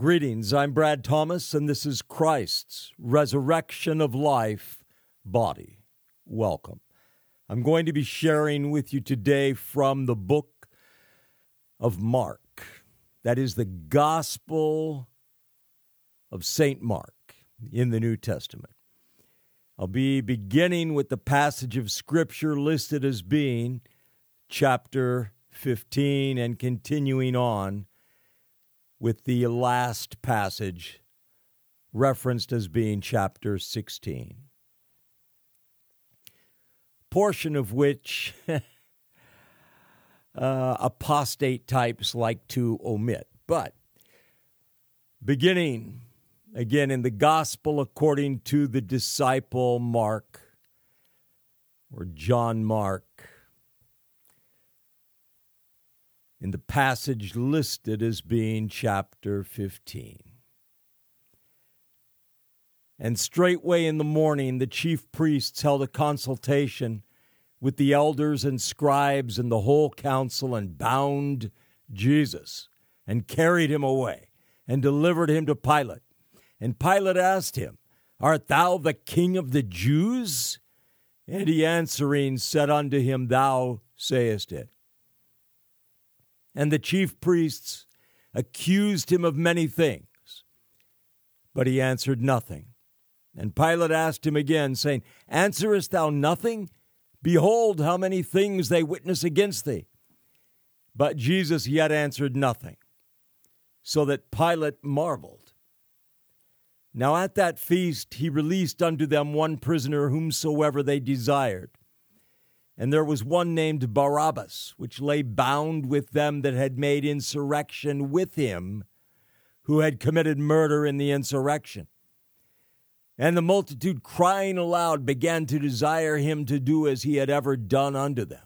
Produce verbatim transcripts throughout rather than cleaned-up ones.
Greetings, I'm Brad Thomas, and this is Christ's Resurrection of Life Body. Welcome. I'm going to be sharing with you today from the book of Mark. That is the Gospel of Saint Mark in the New Testament. I'll be beginning with the passage of Scripture listed as being chapter fifteen and continuing on with the last passage referenced as being chapter sixteen. Portion of which uh, apostate types like to omit. But beginning again in the Gospel according to the disciple Mark, or John Mark, in the passage listed as being chapter fifteen. And straightway in the morning the chief priests held a consultation with the elders and scribes and the whole council, and bound Jesus, and carried him away, and delivered him to Pilate. And Pilate asked him, Art thou the king of the Jews? And he answering said unto him, Thou sayest it. And the chief priests accused him of many things, but he answered nothing. And Pilate asked him again, saying, Answerest thou nothing? Behold, how many things they witness against thee. But Jesus yet answered nothing, so that Pilate marveled. Now at that feast he released unto them one prisoner whomsoever they desired. And there was one named Barabbas, which lay bound with them that had made insurrection with him, who had committed murder in the insurrection. And the multitude, crying aloud, began to desire him to do as he had ever done unto them.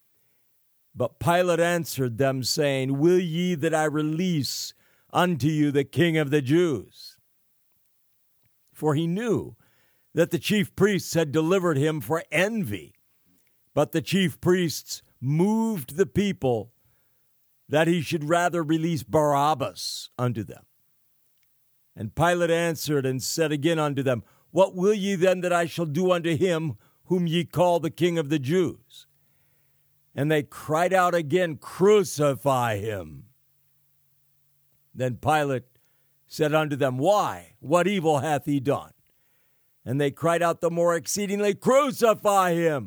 But Pilate answered them, saying, Will ye that I release unto you the King of the Jews? For he knew that the chief priests had delivered him for envy. But the chief priests moved the people that he should rather release Barabbas unto them. And Pilate answered and said again unto them, What will ye then that I shall do unto him whom ye call the King of the Jews? And they cried out again, Crucify him. Then Pilate said unto them, Why? What evil hath he done? And they cried out the more exceedingly, Crucify him.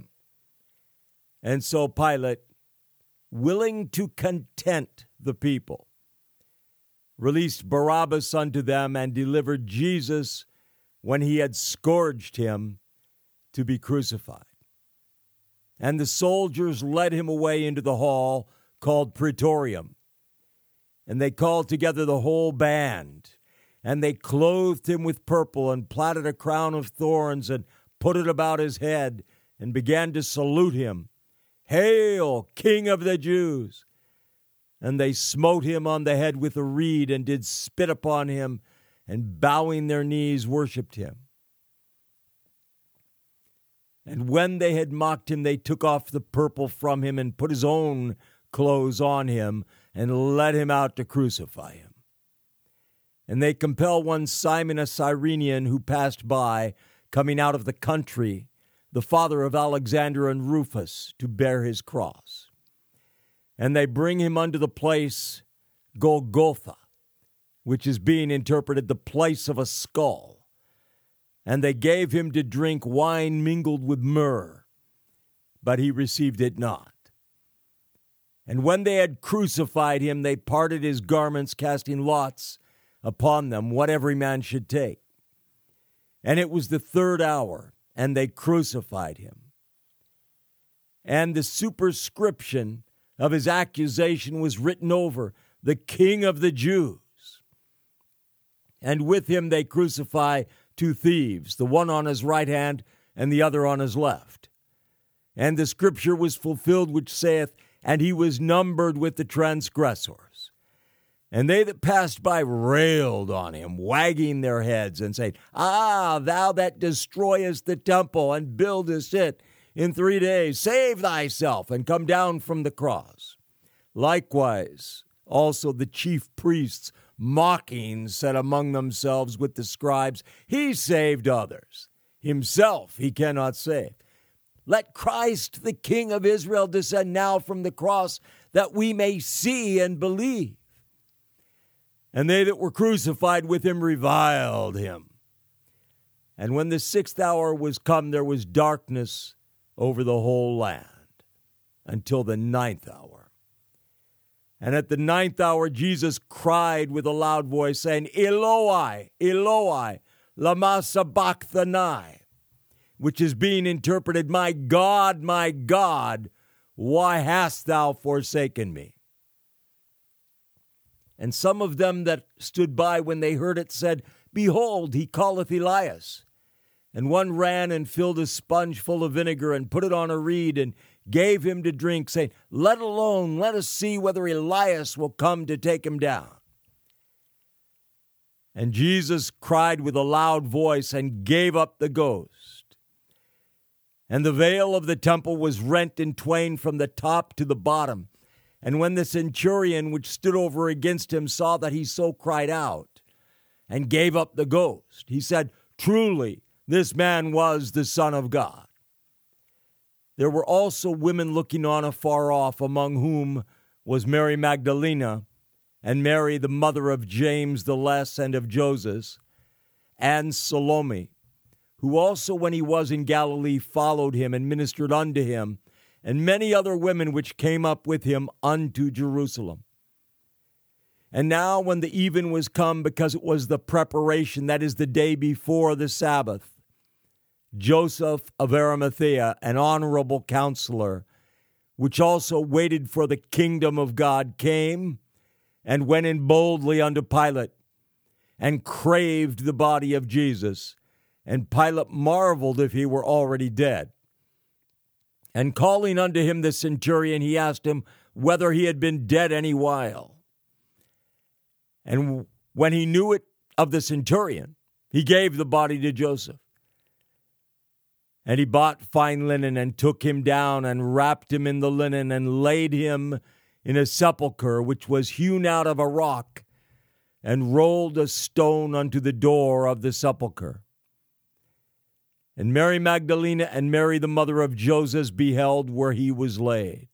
And so Pilate, willing to content the people, released Barabbas unto them, and delivered Jesus, when he had scourged him, to be crucified. And the soldiers led him away into the hall called Praetorium. And they called together the whole band, and they clothed him with purple, and platted a crown of thorns, and put it about his head, and began to salute him. Hail, King of the Jews! And they smote him on the head with a reed, and did spit upon him, and bowing their knees worshipped him. And when they had mocked him, they took off the purple from him, and put his own clothes on him, and led him out to crucify him. And they compel one Simon a Cyrenian, who passed by, coming out of the country, the father of Alexander and Rufus, to bear his cross. And they bring him unto the place Golgotha, which is being interpreted the place of a skull. And they gave him to drink wine mingled with myrrh, but he received it not. And when they had crucified him, they parted his garments, casting lots upon them, what every man should take. And it was the third hour, and they crucified him. And the superscription of his accusation was written over, the King of the Jews. And with him they crucify two thieves, the one on his right hand and the other on his left. And the scripture was fulfilled which saith, And he was numbered with the transgressors. And they that passed by railed on him, wagging their heads, and saying, Ah, thou that destroyest the temple and buildest it in three days, save thyself and come down from the cross. Likewise, also the chief priests mocking, said among themselves with the scribes, He saved others. Himself he cannot save. Let Christ, the King of Israel, descend now from the cross, that we may see and believe. And they that were crucified with him reviled him. And when the sixth hour was come, there was darkness over the whole land until the ninth hour. And at the ninth hour, Jesus cried with a loud voice, saying, Eloi, Eloi, lama sabachthani, which is being interpreted, My God, my God, why hast thou forsaken me? And some of them that stood by when they heard it said, Behold, he calleth Elias. And one ran and filled a sponge full of vinegar and put it on a reed and gave him to drink, saying, Let alone, let us see whether Elias will come to take him down. And Jesus cried with a loud voice and gave up the ghost. And the veil of the temple was rent in twain from the top to the bottom. And when the centurion which stood over against him saw that he so cried out and gave up the ghost, he said, Truly, this man was the Son of God. There were also women looking on afar off, among whom was Mary Magdalene, and Mary the mother of James the Less and of Joses, and Salome, who also when he was in Galilee followed him and ministered unto him, and many other women which came up with him unto Jerusalem. And now when the even was come, because it was the preparation, that is the day before the Sabbath, Joseph of Arimathea, an honorable counselor, which also waited for the kingdom of God, came and went in boldly unto Pilate, and craved the body of Jesus. And Pilate marveled if he were already dead. And calling unto him the centurion, he asked him whether he had been dead any while. And when he knew it of the centurion, he gave the body to Joseph. And he bought fine linen and took him down and wrapped him in the linen and laid him in a sepulchre which was hewn out of a rock, and rolled a stone unto the door of the sepulchre. And Mary Magdalene and Mary the mother of Joses beheld where he was laid.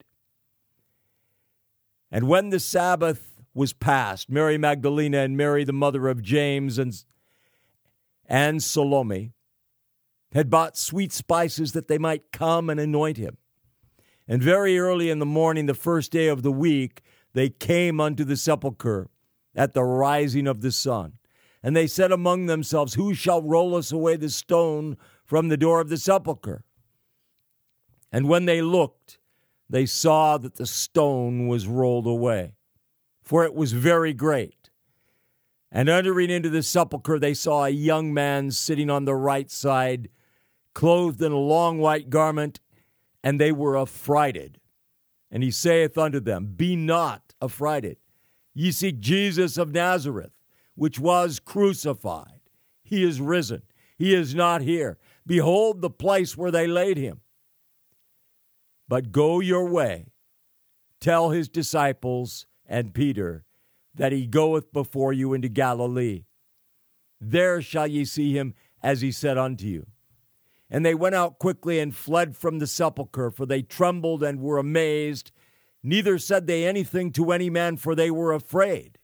And when the Sabbath was past, Mary Magdalene and Mary the mother of James and, and Salome had bought sweet spices that they might come and anoint him. And very early in the morning, the first day of the week, they came unto the sepulchre at the rising of the sun. And they said among themselves, Who shall roll us away the stone from the door of the sepulchre? And when they looked, they saw that the stone was rolled away, for it was very great. And entering into the sepulchre, they saw a young man sitting on the right side, clothed in a long white garment, and they were affrighted. And he saith unto them, Be not affrighted. Ye seek Jesus of Nazareth, which was crucified. He is risen. He is not here. Behold the place where they laid him. But go your way. Tell his disciples and Peter that he goeth before you into Galilee. There shall ye see him, as he said unto you. And they went out quickly and fled from the sepulchre, for they trembled and were amazed. Neither said they anything to any man, for they were afraid.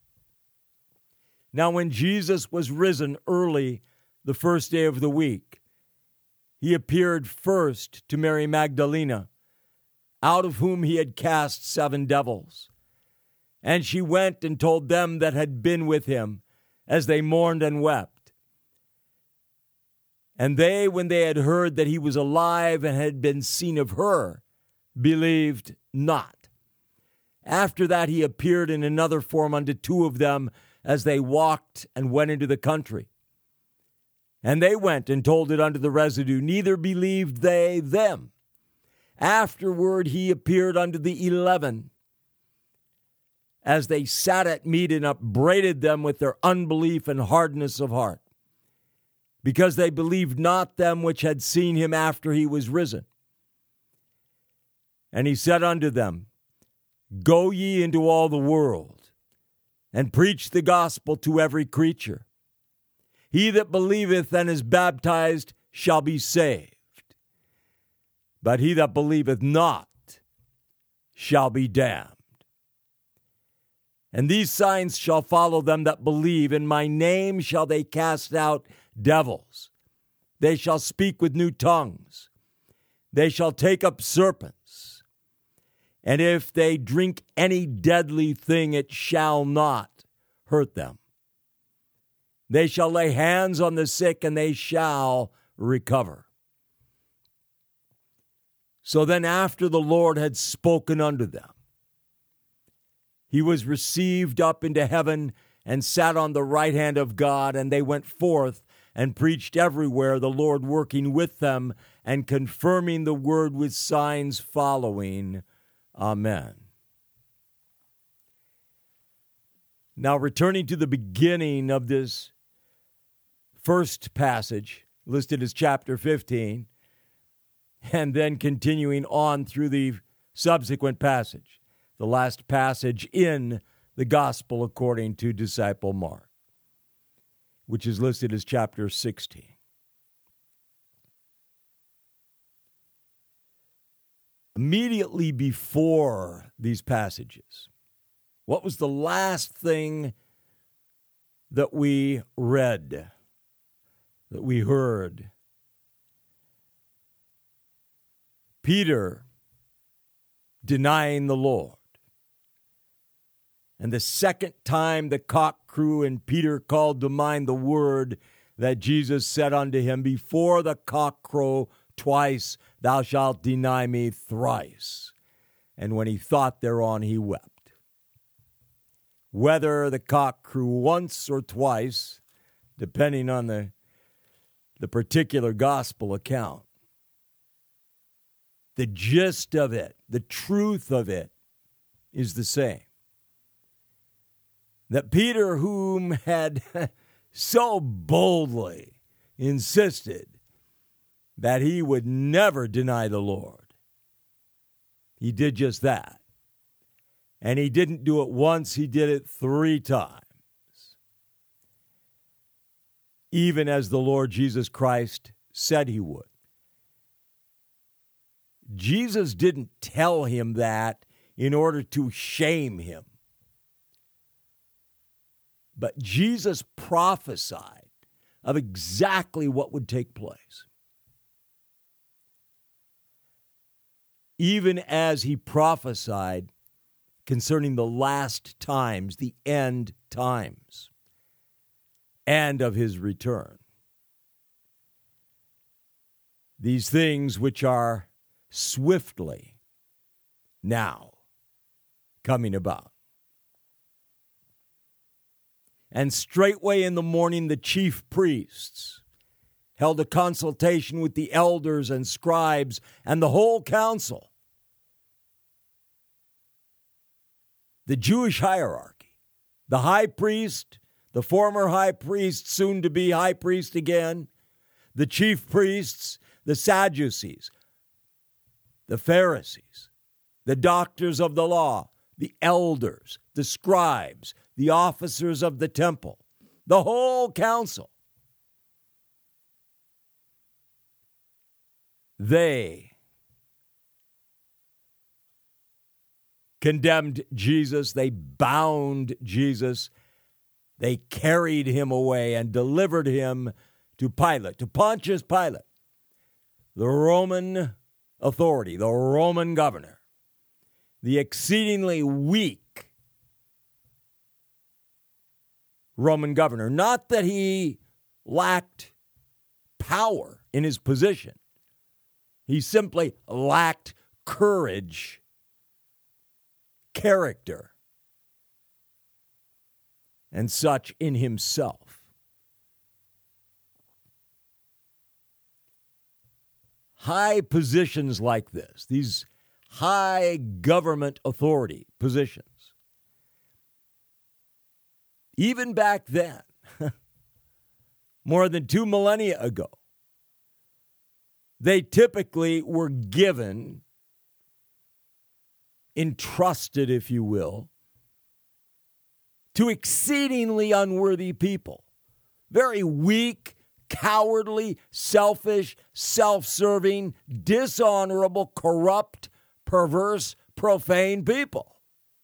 Now when Jesus was risen early the first day of the week, he appeared first to Mary Magdalene, out of whom he had cast seven devils. And she went and told them that had been with him, as they mourned and wept. And they, when they had heard that he was alive and had been seen of her, believed not. After that he appeared in another form unto two of them, as they walked and went into the country. And they went and told it unto the residue, neither believed they them. Afterward he appeared unto the eleven, as they sat at meat, and upbraided them with their unbelief and hardness of heart, because they believed not them which had seen him after he was risen. And he said unto them, Go ye into all the world, and preach the gospel to every creature. He that believeth and is baptized shall be saved, but he that believeth not shall be damned. And these signs shall follow them that believe. In my name shall they cast out devils. They shall speak with new tongues. They shall take up serpents. And if they drink any deadly thing, it shall not hurt them. They shall lay hands on the sick, and they shall recover. So then, after the Lord had spoken unto them, he was received up into heaven and sat on the right hand of God, and they went forth and preached everywhere, the Lord working with them and confirming the word with signs following. Amen. Now, returning to the beginning of this first passage, listed as chapter fifteen, and then continuing on through the subsequent passage, the last passage in the Gospel according to disciple Mark, which is listed as chapter sixteen. Immediately before these passages, what was the last thing that we read, that we heard? Peter denying the Lord. And the second time the cock crew and Peter called to mind the word that Jesus said unto him, before the cock crow twice, thou shalt deny me thrice. And when he thought thereon, he wept. Whether the cock crew once or twice, depending on the, the particular gospel account, the gist of it, the truth of it, is the same. That Peter, whom had so boldly insisted that he would never deny the Lord, he did just that. And he didn't do it once, he did it three times. Even as the Lord Jesus Christ said he would. Jesus didn't tell him that in order to shame him. But Jesus prophesied of exactly what would take place. Even as he prophesied concerning the last times, the end times, and of his return. These things which are swiftly now coming about. And straightway in the morning the chief priests held a consultation with the elders and scribes and the whole council. The Jewish hierarchy, the high priest, the former high priest, soon to be high priest again, the chief priests, the Sadducees, the Pharisees, the doctors of the law, the elders, the scribes, the officers of the temple, the whole council. They condemned Jesus. They bound Jesus. They carried him away and delivered him to Pilate, to Pontius Pilate, the Roman authority, the Roman governor, the exceedingly weak Roman governor. Not that he lacked power in his position. He simply lacked courage, character, and such in himself. High positions like this, these high government authority positions, even back then, more than two millennia ago, they typically were given, entrusted, if you will, to exceedingly unworthy people, very weak, cowardly, selfish, self-serving, dishonorable, corrupt, perverse, profane people.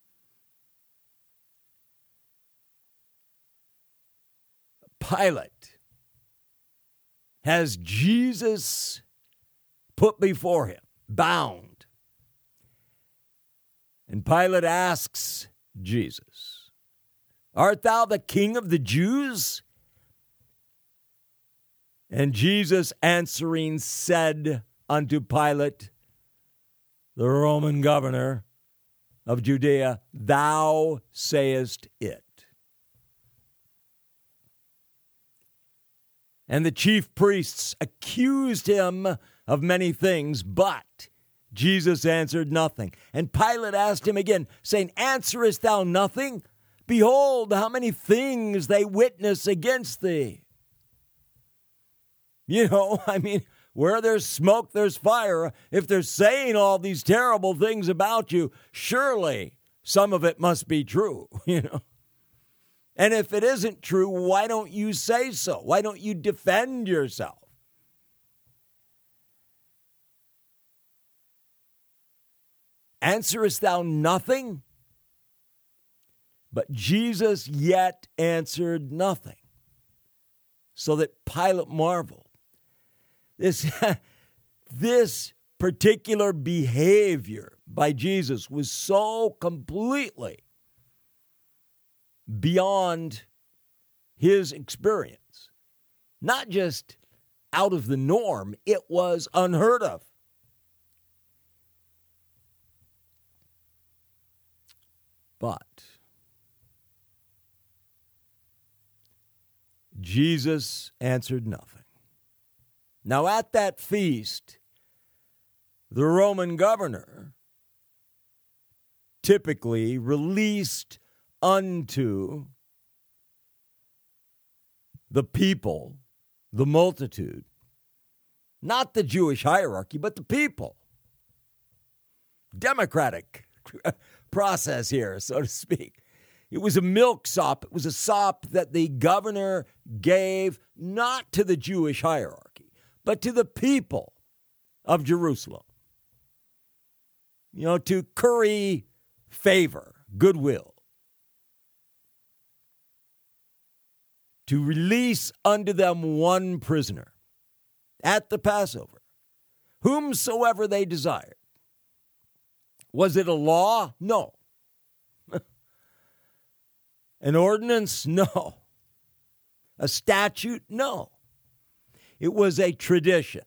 Pilate has Jesus put before him, bound. And Pilate asks Jesus, "Art thou the King of the Jews?" And Jesus answering said unto Pilate, the Roman governor of Judea, "Thou sayest it." And the chief priests accused him of many things, but Jesus answered nothing. And Pilate asked him again, saying, "Answerest thou nothing? Behold, how many things they witness against thee." You know, I mean, where there's smoke, there's fire. If they're saying all these terrible things about you, surely some of it must be true, you know. And if it isn't true, why don't you say so? Why don't you defend yourself? Answerest thou nothing? But Jesus yet answered nothing, so that Pilate marveled. This, this particular behavior by Jesus was so completely beyond his experience. Not just out of the norm, it was unheard of. But Jesus answered nothing. Now at that feast, the Roman governor typically released unto the people, the multitude, not the Jewish hierarchy, but the people. Democratic process here, so to speak. It was a milk sop. It was a sop that the governor gave not to the Jewish hierarchy, but to the people of Jerusalem. You know, to curry favor, goodwill. To release unto them one prisoner at the Passover, whomsoever they desired. Was it a law? No. An ordinance? No. A statute? No. It was a tradition.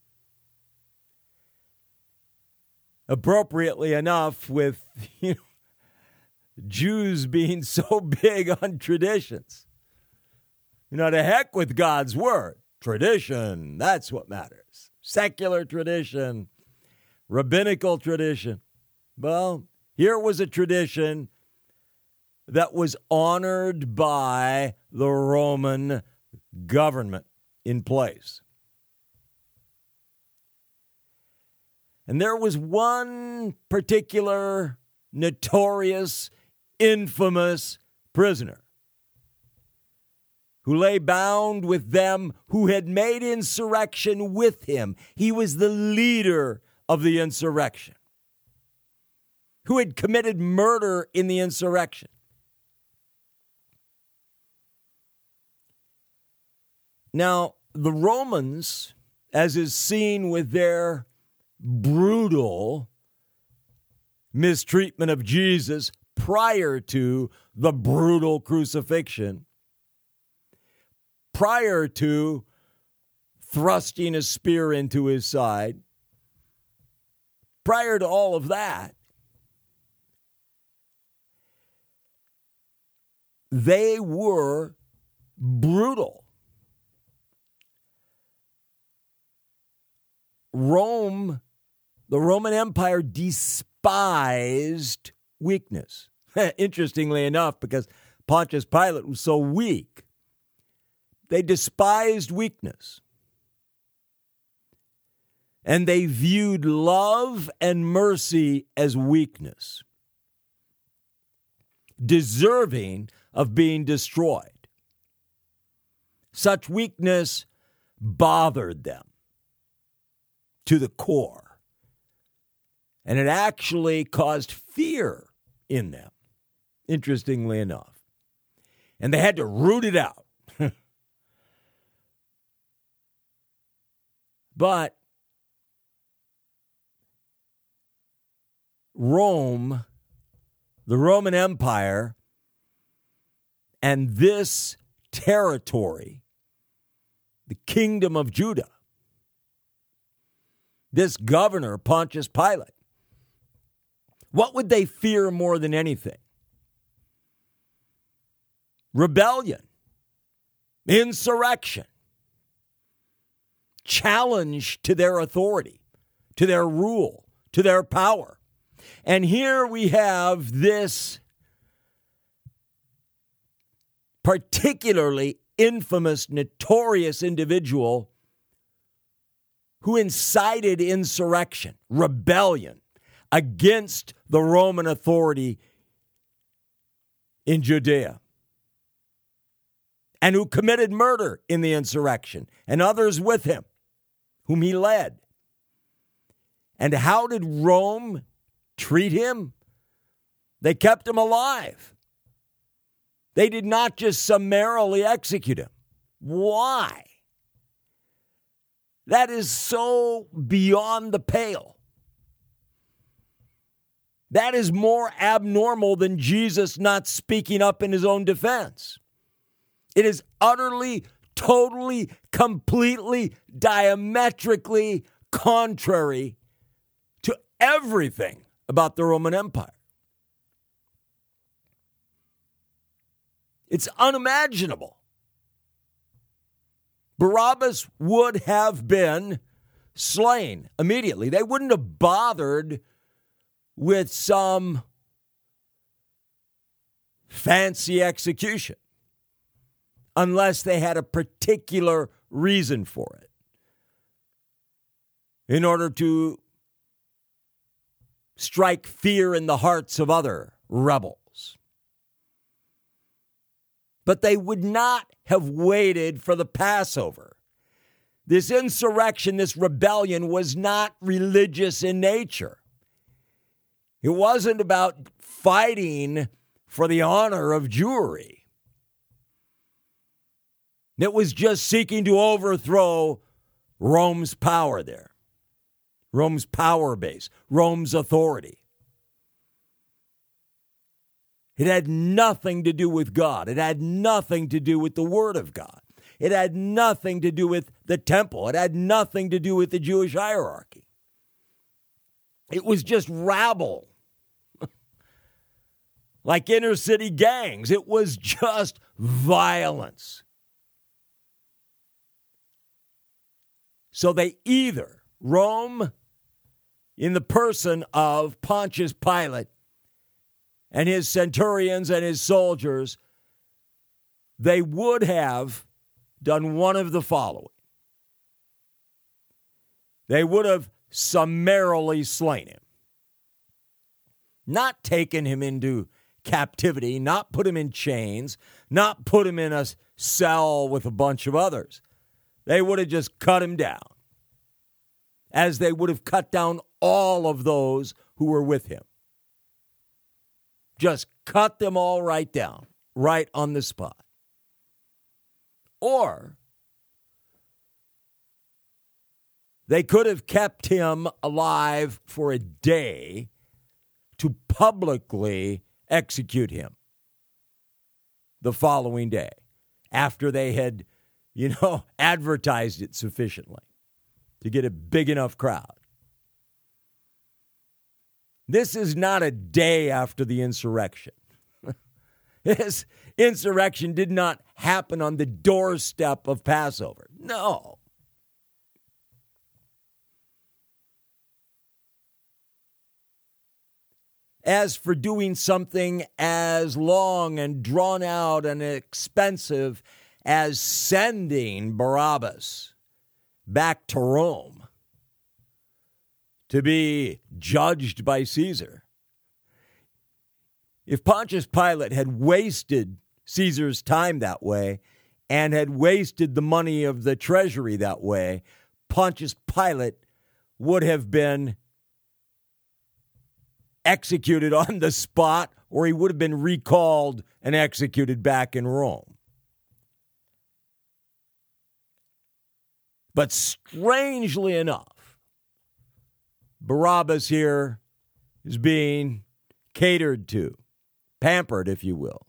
Appropriately enough, with you know, Jews being so big on traditions. You know, to heck with God's word. Tradition, that's what matters. Secular tradition, rabbinical tradition. Well, here was a tradition that was honored by the Roman government in place. And there was one particular notorious, infamous prisoner who lay bound with them who had made insurrection with him. He was the leader of the insurrection, who had committed murder in the insurrection. Now, the Romans, as is seen with their brutal mistreatment of Jesus prior to the brutal crucifixion, prior to thrusting a spear into his side, prior to all of that, they were brutal. Rome, the Roman Empire, despised weakness. Interestingly enough, because Pontius Pilate was so weak, they despised weakness. And they viewed love and mercy as weakness, deserving of being destroyed. Such weakness bothered them to the core, and it actually caused fear in them, interestingly enough. And they had to root it out. But Rome, the Roman Empire, and this territory, the kingdom of Judah, this governor, Pontius Pilate, what would they fear more than anything? Rebellion, insurrection, challenge to their authority, to their rule, to their power. And here we have this particularly infamous, notorious individual who incited insurrection, rebellion against the Roman authority in Judea, and who committed murder in the insurrection, and others with him, whom he led. And how did Rome treat him? They kept him alive. They did not just summarily execute him. Why? That is so beyond the pale. That is more abnormal than Jesus not speaking up in his own defense. It is utterly, totally, completely, diametrically contrary to everything about the Roman Empire. It's unimaginable. Barabbas would have been slain immediately. They wouldn't have bothered with some fancy execution unless they had a particular reason for it, in order to strike fear in the hearts of other rebels. But they would not have waited for the Passover. This insurrection, this rebellion was not religious in nature. It wasn't about fighting for the honor of Jewry. It was just seeking to overthrow Rome's power there, Rome's power base, Rome's authority. It had nothing to do with God. It had nothing to do with the Word of God. It had nothing to do with the temple. It had nothing to do with the Jewish hierarchy. It was just rabble, like inner city gangs. It was just violence. So they either, Rome, in the person of Pontius Pilate and his centurions and his soldiers, they would have done one of the following. They would have summarily slain him, not taken him into captivity, not put him in chains, not put him in a cell with a bunch of others. They would have just cut him down, as they would have cut down all of those who were with him. Just cut them all right down, right on the spot. Or they could have kept him alive for a day to publicly execute him the following day, after they had, you know, advertised it sufficiently to get a big enough crowd. This is not a day after the insurrection. This insurrection did not happen on the doorstep of Passover. No. As for doing something as long and drawn out and expensive as sending Barabbas back to Rome to be judged by Caesar, if Pontius Pilate had wasted Caesar's time that way and had wasted the money of the treasury that way, Pontius Pilate would have been executed on the spot, or he would have been recalled and executed back in Rome. But strangely enough, Barabbas here is being catered to, pampered, if you will.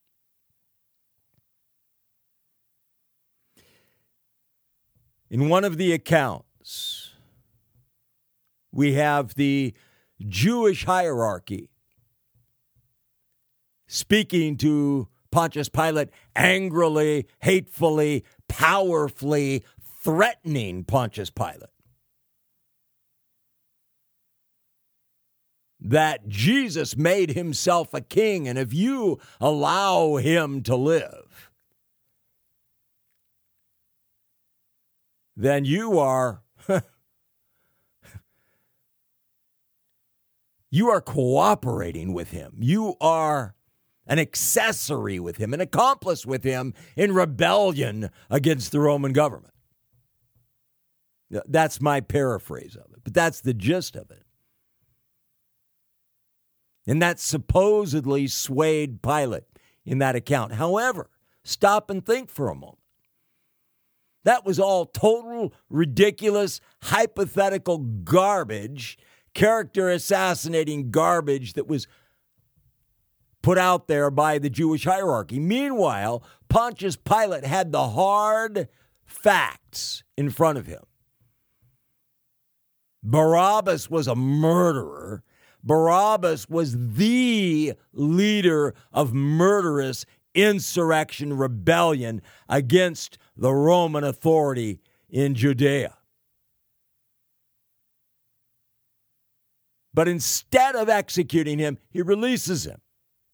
In one of the accounts, we have the Jewish hierarchy speaking to Pontius Pilate angrily, hatefully, powerfully, threatening Pontius Pilate that Jesus made himself a king, and if you allow him to live, then you are you are cooperating with him. You are an accessory with him, an accomplice with him in rebellion against the Roman government. That's my paraphrase of it, but that's the gist of it. And that supposedly swayed Pilate in that account. However, stop and think for a moment. That was all total, ridiculous, hypothetical garbage, character assassinating garbage that was put out there by the Jewish hierarchy. Meanwhile, Pontius Pilate had the hard facts in front of him. Barabbas was a murderer. Barabbas was the leader of murderous insurrection, rebellion against the Roman authority in Judea. But instead of executing him, he releases him.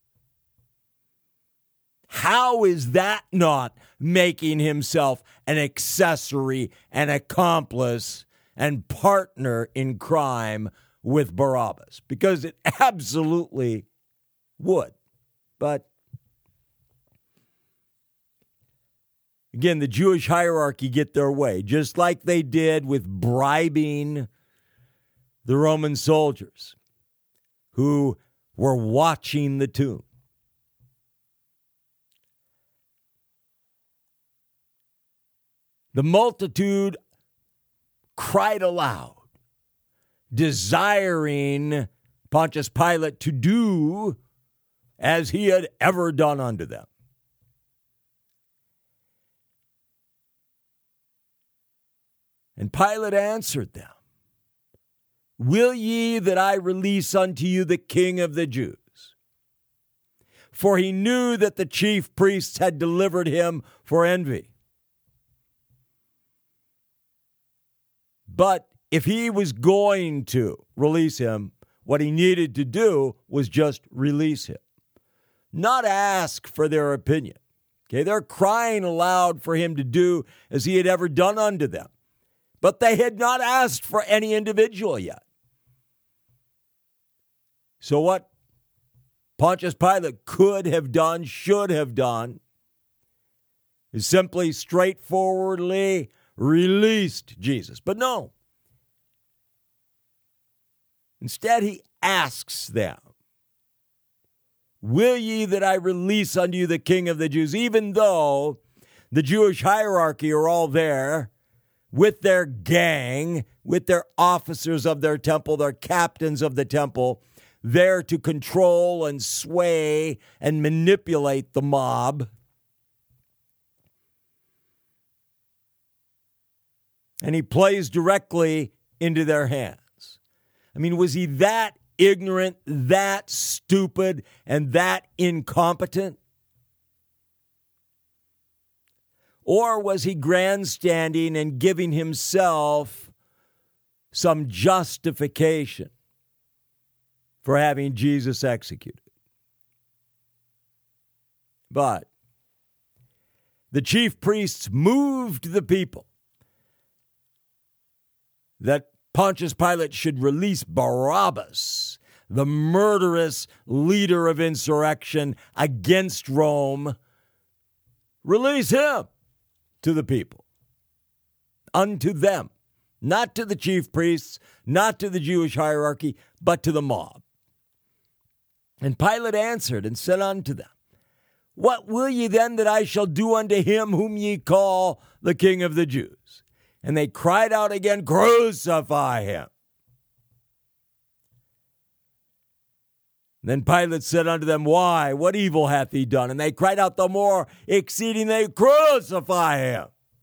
How is that not making himself an accessory, an accomplice, and partner in crime with Barabbas? Because it absolutely would. But again, the Jewish hierarchy get their way, just like they did with bribing the Roman soldiers who were watching the tomb. The multitude cried aloud, desiring Pontius Pilate to do as he had ever done unto them. And Pilate answered them, Will ye that I release unto you the King of the Jews? For he knew that the chief priests had delivered him for envy. But if he was going to release him, what he needed to do was just release him, not ask for their opinion. Okay, they're crying aloud for him to do as he had ever done unto them. But they had not asked for any individual yet. So what Pontius Pilate could have done, should have done, is simply straightforwardly released Jesus. But no. Instead, he asks them, Will ye that I release unto you the King of the Jews? Even though the Jewish hierarchy are all there with their gang, with their officers of their temple, their captains of the temple, there to control and sway and manipulate the mob. And he plays directly into their hands. I mean, was he that ignorant, that stupid, and that incompetent? Or was he grandstanding and giving himself some justification for having Jesus executed? But the chief priests moved the people that Pontius Pilate should release Barabbas, the murderous leader of insurrection against Rome, Release him to the people, unto them, not to the chief priests, not to the Jewish hierarchy, but to the mob. And Pilate answered and said unto them, What will ye then that I shall do unto him whom ye call the King of the Jews? And they cried out again, Crucify him. Then Pilate said unto them, Why? What evil hath he done? And they cried out the more exceedingly, Crucify him.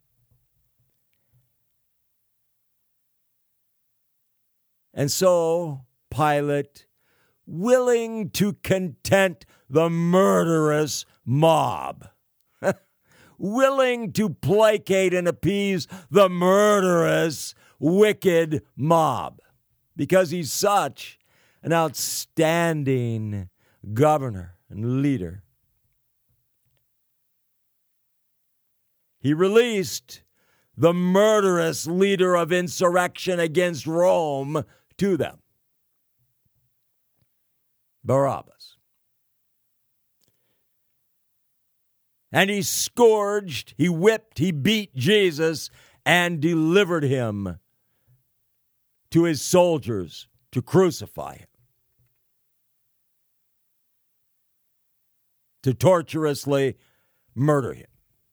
And so Pilate, willing to content the murderous mob, willing to placate and appease the murderous, wicked mob, because he's such an outstanding governor and leader, he released the murderous leader of insurrection against Rome to them, Barabbas. And he scourged, he whipped, he beat Jesus and delivered him to his soldiers to crucify him, to torturously murder him.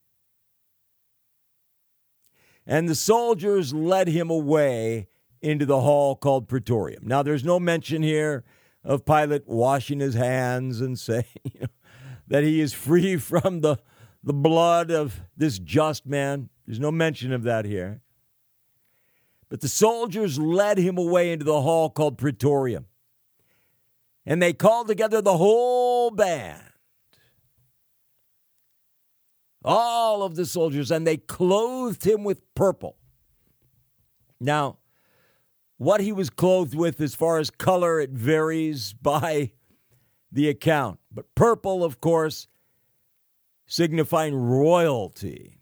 And the soldiers led him away into the hall called Praetorium. Now, there's no mention here of Pilate washing his hands and saying, you know, that he is free from the, the blood of this just man. There's no mention of that here. But the soldiers led him away into the hall called Praetorium. And they called together the whole band, all of the soldiers, and they clothed him with purple. Now, what he was clothed with as far as color, it varies by the account. But purple, of course, signifying royalty.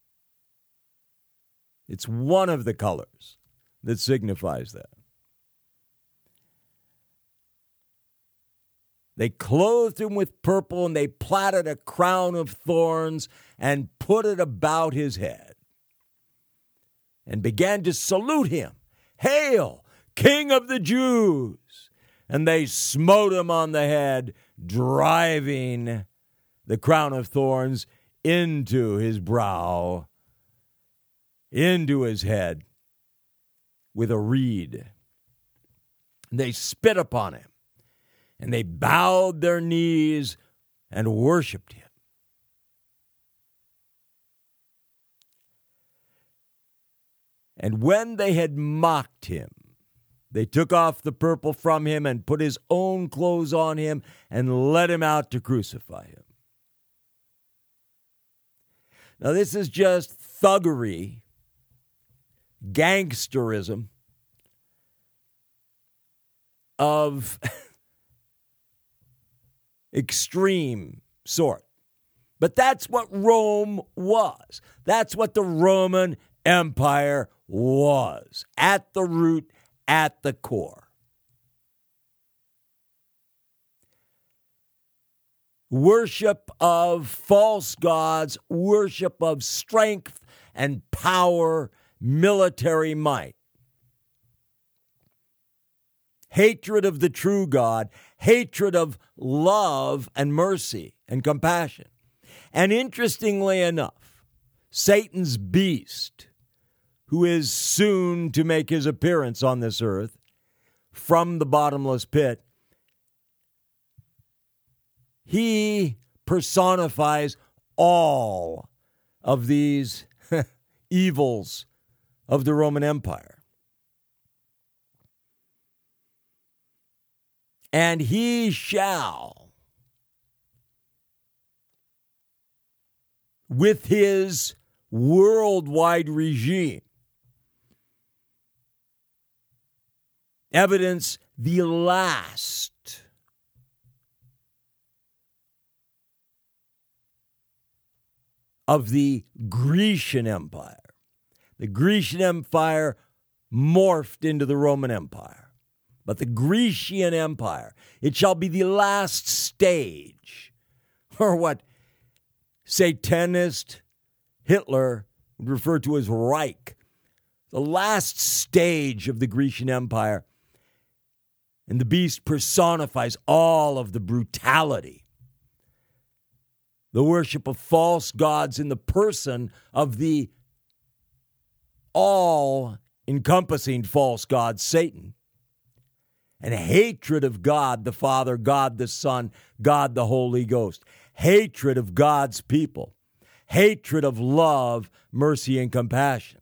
It's one of the colors that signifies that. They clothed him with purple, and they plaited a crown of thorns and put it about his head, and began to salute him. Hail, King of the Jews! And they smote him on the head, driving the crown of thorns into his brow, into his head, with a reed. And they spit upon him, and they bowed their knees and worshiped him. And when they had mocked him, they took off the purple from him and put his own clothes on him and led him out to crucify him. Now, this is just thuggery, gangsterism of extreme sort. But that's what Rome was. That's what the Roman Empire was, at the root, at the core. Worship of false gods, worship of strength and power, military might. Hatred of the true God, hatred of love and mercy and compassion. And interestingly enough, Satan's beast, who is soon to make his appearance on this earth from the bottomless pit, he personifies all of these evils of the Roman Empire. And he shall, with his worldwide regime, evidence the last of the Grecian Empire. The Grecian Empire morphed into the Roman Empire. But the Grecian Empire, it shall be the last stage, or what Satanist Hitler would refer to as Reich, the last stage of the Grecian Empire. And the beast personifies all of the brutality, the worship of false gods in the person of the all-encompassing false god, Satan, and hatred of God the Father, God the Son, God the Holy Ghost, hatred of God's people, hatred of love, mercy, and compassion.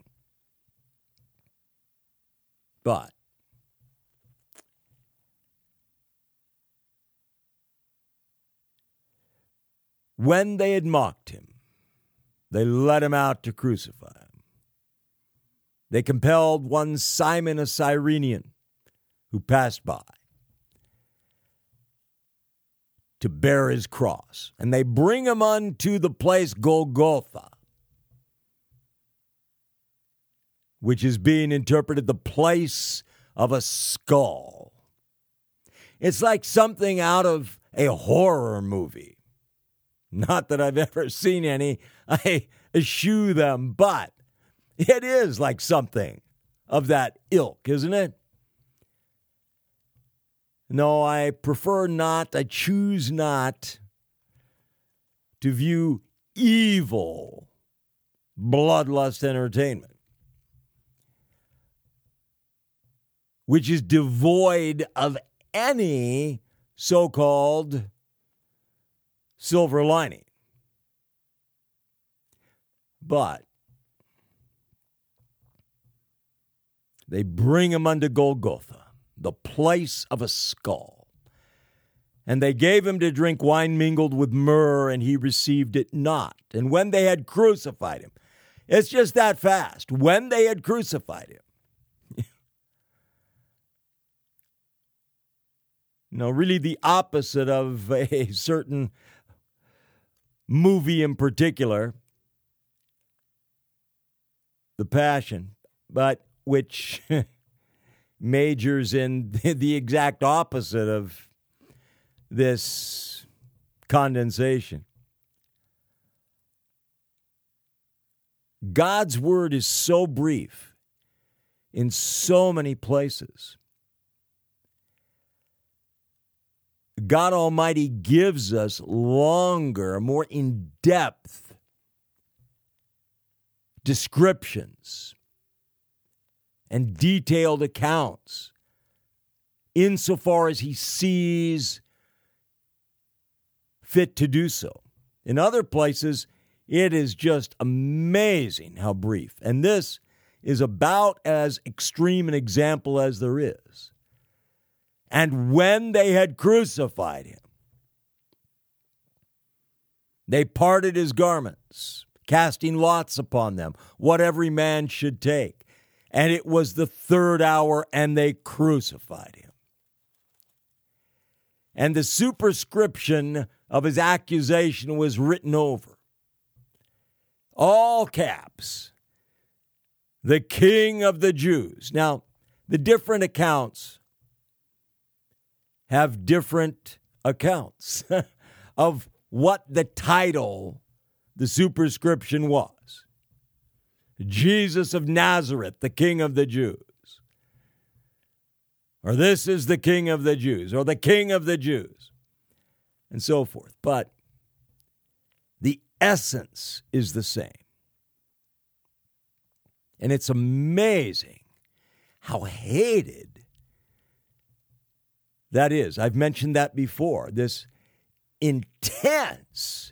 But when they had mocked him, they led him out to crucify him. They compelled one Simon, a Cyrenian, who passed by, to bear his cross. And they bring him unto the place Golgotha, which is being interpreted the place of a skull. It's like something out of a horror movie. Not that I've ever seen any. I eschew them, but it is like something of that ilk, isn't it? No, I prefer not, I choose not to view evil bloodlust entertainment, which is devoid of any so-called silver lining. But they bring him unto Golgotha, the place of a skull. And they gave him to drink wine mingled with myrrh, and he received it not. And when they had crucified him, it's just that fast. When they had crucified him. No, really the opposite of a certain movie in particular, The Passion, but which majors in the exact opposite of this condensation. God's word is so brief in so many places. God Almighty gives us longer, more in-depth descriptions and detailed accounts insofar as he sees fit to do so. In other places, it is just amazing how brief. And this is about as extreme an example as there is. And when they had crucified him, they parted his garments, casting lots upon them, what every man should take. And it was the third hour, and they crucified him. And the superscription of his accusation was written over. All caps, the King of the Jews. Now, the different accounts have different accounts of what the title, the superscription was. Jesus of Nazareth, the King of the Jews. Or this is the King of the Jews, or the King of the Jews, and so forth. But the essence is the same. And it's amazing how hated that is. I've mentioned that before. This intense,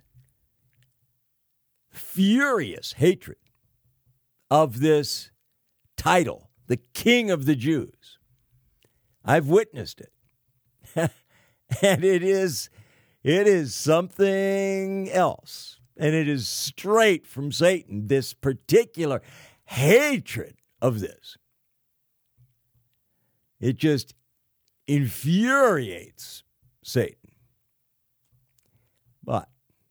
furious hatred of this title, the King of the Jews. I've witnessed it. And it is, it is something else. And it is straight from Satan, this particular hatred of this. It just infuriates Satan. But,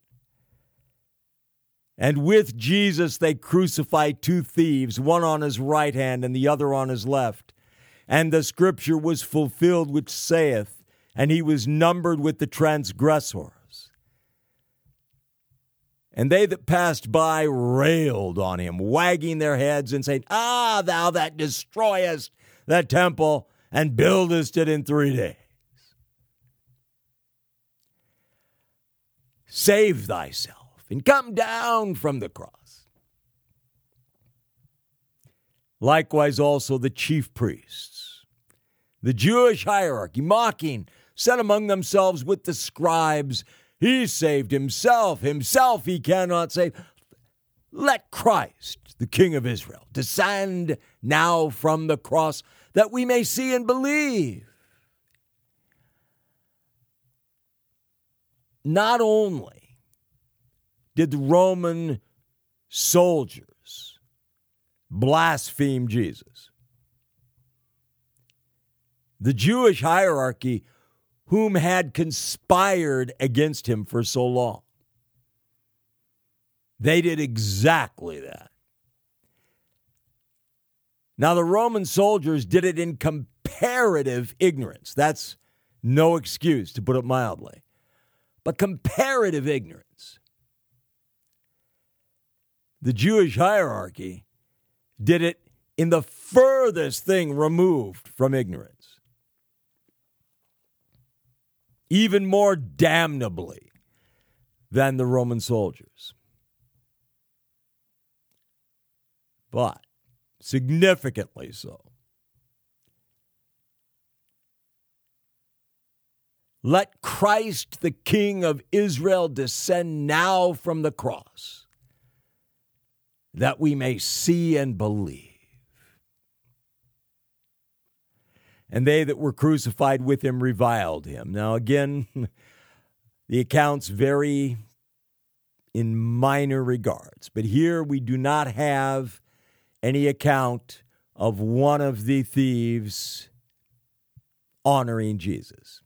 and with Jesus they crucified two thieves, one on his right hand and the other on his left. And the scripture was fulfilled which saith, and he was numbered with the transgressors. And they that passed by railed on him, wagging their heads and saying, Ah, thou that destroyest the temple and buildest it in three days. Save thyself and come down from the cross. Likewise also the chief priests, the Jewish hierarchy, mocking, said among themselves with the scribes, He saved himself, himself he cannot save. Let Christ, the King of Israel, descend now from the cross, that we may see and believe. Not only did the Roman soldiers blaspheme Jesus, the Jewish hierarchy, whom had conspired against him for so long, they did exactly that. Now, the Roman soldiers did it in comparative ignorance. That's no excuse, to put it mildly. But comparative ignorance. The Jewish hierarchy did it in the furthest thing removed from ignorance. Even more damnably than the Roman soldiers. But significantly so. Let Christ, the King of Israel, descend now from the cross, that we may see and believe. And they that were crucified with him reviled him. Now again, the accounts vary in minor regards, but here we do not have any account of one of the thieves honoring Jesus.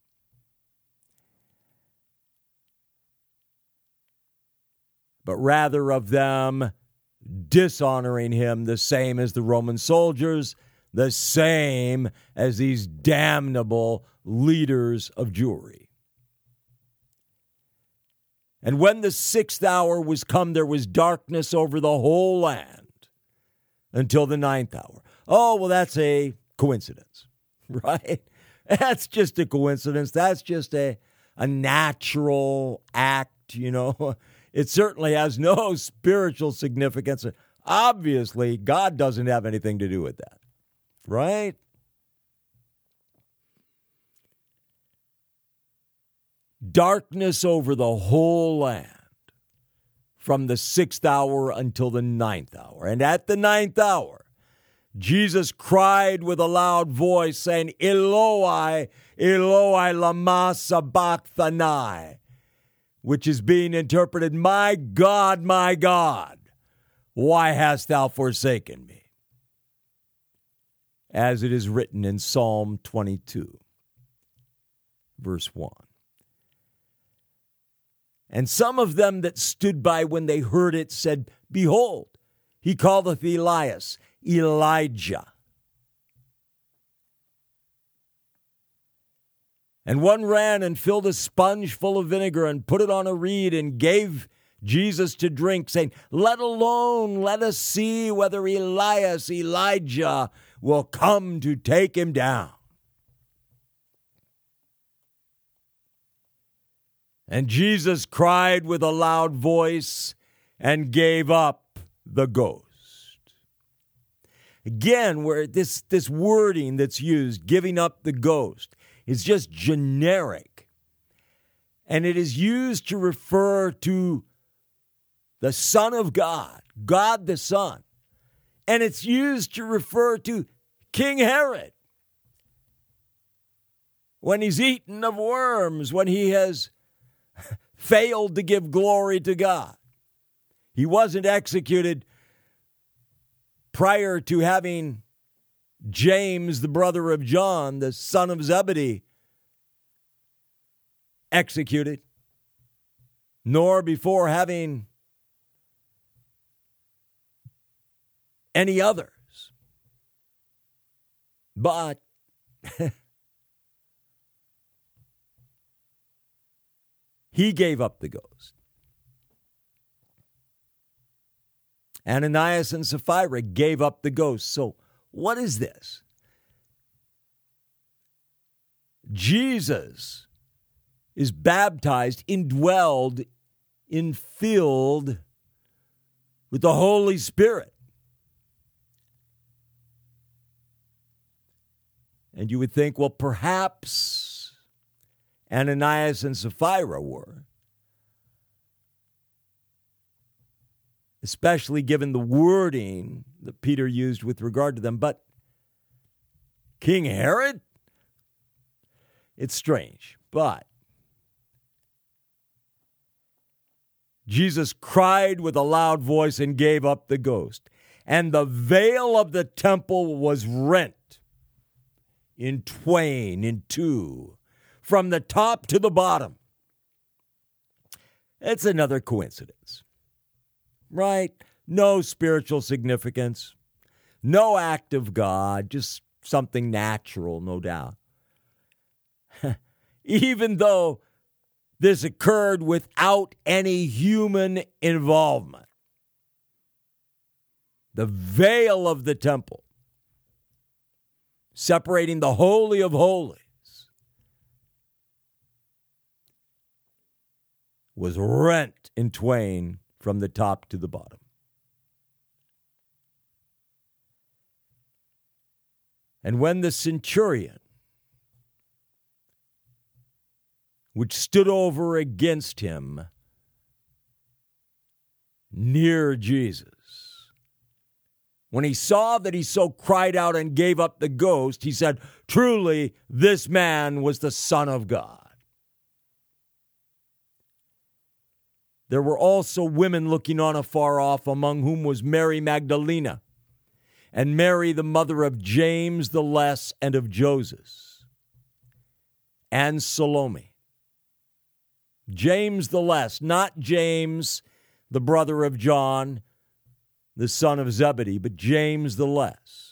But rather of them dishonoring him, the same as the Roman soldiers, the same as these damnable leaders of Jewry. And when the sixth hour was come, there was darkness over the whole land until the ninth hour. Oh, well, that's a coincidence, right? That's just a coincidence. That's just a, a natural act, you know. It certainly has no spiritual significance. Obviously, God doesn't have anything to do with that, right? Darkness over the whole land from the sixth hour until the ninth hour. And at the ninth hour, Jesus cried with a loud voice, saying, Eloi, Eloi, lama sabachthani, which is being interpreted, My God, my God, why hast thou forsaken me? As it is written in Psalm twenty-two, verse one. And some of them that stood by when they heard it said, Behold, he calleth Elias, Elijah. And one ran and filled a sponge full of vinegar and put it on a reed and gave Jesus to drink, saying, Let alone, let us see whether Elias, Elijah, will come to take him down. And Jesus cried with a loud voice and gave up the ghost. Again, where this, this wording that's used, giving up the ghost, is just generic. And it is used to refer to the Son of God, God the Son. And it's used to refer to King Herod. When he's eaten of worms, when he has failed to give glory to God. He wasn't executed prior to having James, the brother of John, the son of Zebedee, executed, nor before having any others. But he gave up the ghost. Ananias and Sapphira gave up the ghost. So what is this? Jesus is baptized, indwelled, infilled with the Holy Spirit. And you would think, well, perhaps Ananias and Sapphira were, especially given the wording that Peter used with regard to them. But King Herod? It's strange, but Jesus cried with a loud voice and gave up the ghost. And the veil of the temple was rent in twain, in two, from the top to the bottom. It's another coincidence, right? No spiritual significance, no act of God, just something natural, no doubt. Even though this occurred without any human involvement. The veil of the temple, separating the Holy of Holies, was rent in twain from the top to the bottom. And when the centurion, which stood over against him near Jesus, when he saw that he so cried out and gave up the ghost, he said, "Truly, this man was the Son of God." There were also women looking on afar off, among whom was Mary Magdalene, and Mary, the mother of James the Less and of Joseph, and Salome. James the Less, not James, the brother of John, the son of Zebedee, but James the Less.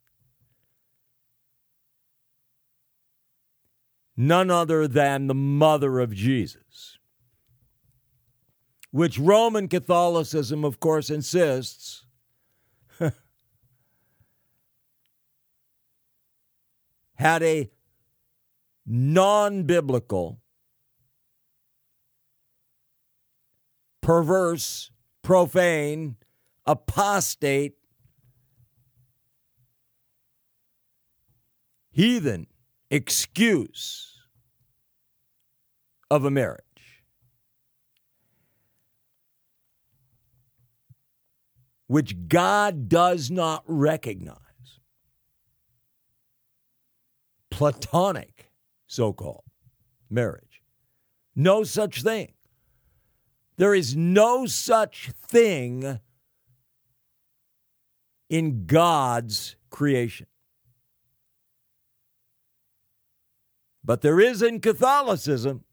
None other than the mother of Jesus, which Roman Catholicism, of course, insists had a non-biblical, perverse, profane, apostate, heathen excuse of a marriage, which God does not recognize. Platonic, so-called, marriage. No such thing. There is no such thing in God's creation. But there is in Catholicism.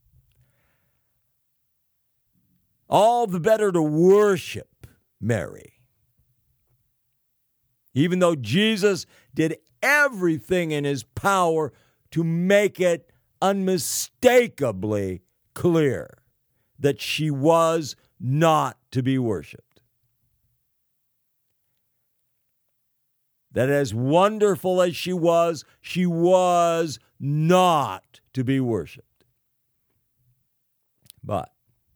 All the better to worship Mary. Even though Jesus did everything in his power to make it unmistakably clear that she was not to be worshiped. That as wonderful as she was, she was not to be worshiped. But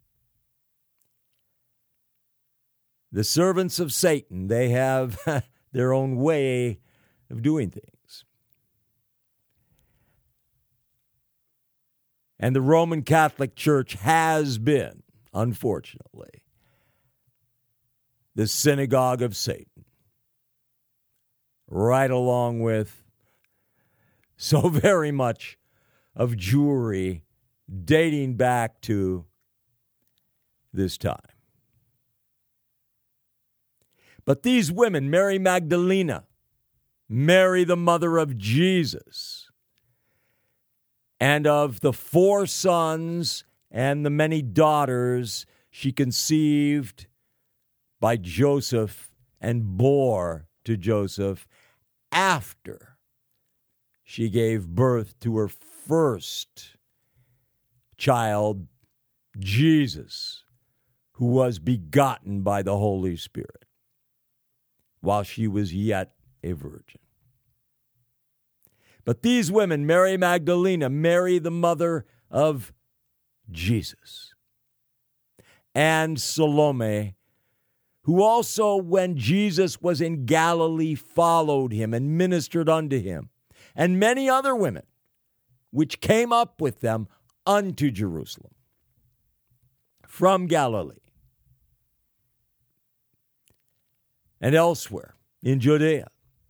the servants of Satan, they have their own way of doing things. And the Roman Catholic Church has been, unfortunately, the synagogue of Satan, right along with so very much of Jewry dating back to this time. But these women, Mary Magdalene, Mary the mother of Jesus, and of the four sons and the many daughters she conceived by Joseph and bore to Joseph after she gave birth to her first child, Jesus, who was begotten by the Holy Spirit. while she was yet a virgin. But these women, Mary Magdalene, Mary the mother of Jesus, and Salome, who also, when Jesus was in Galilee, followed him and ministered unto him, and many other women, which came up with them unto Jerusalem from Galilee and elsewhere in Judea,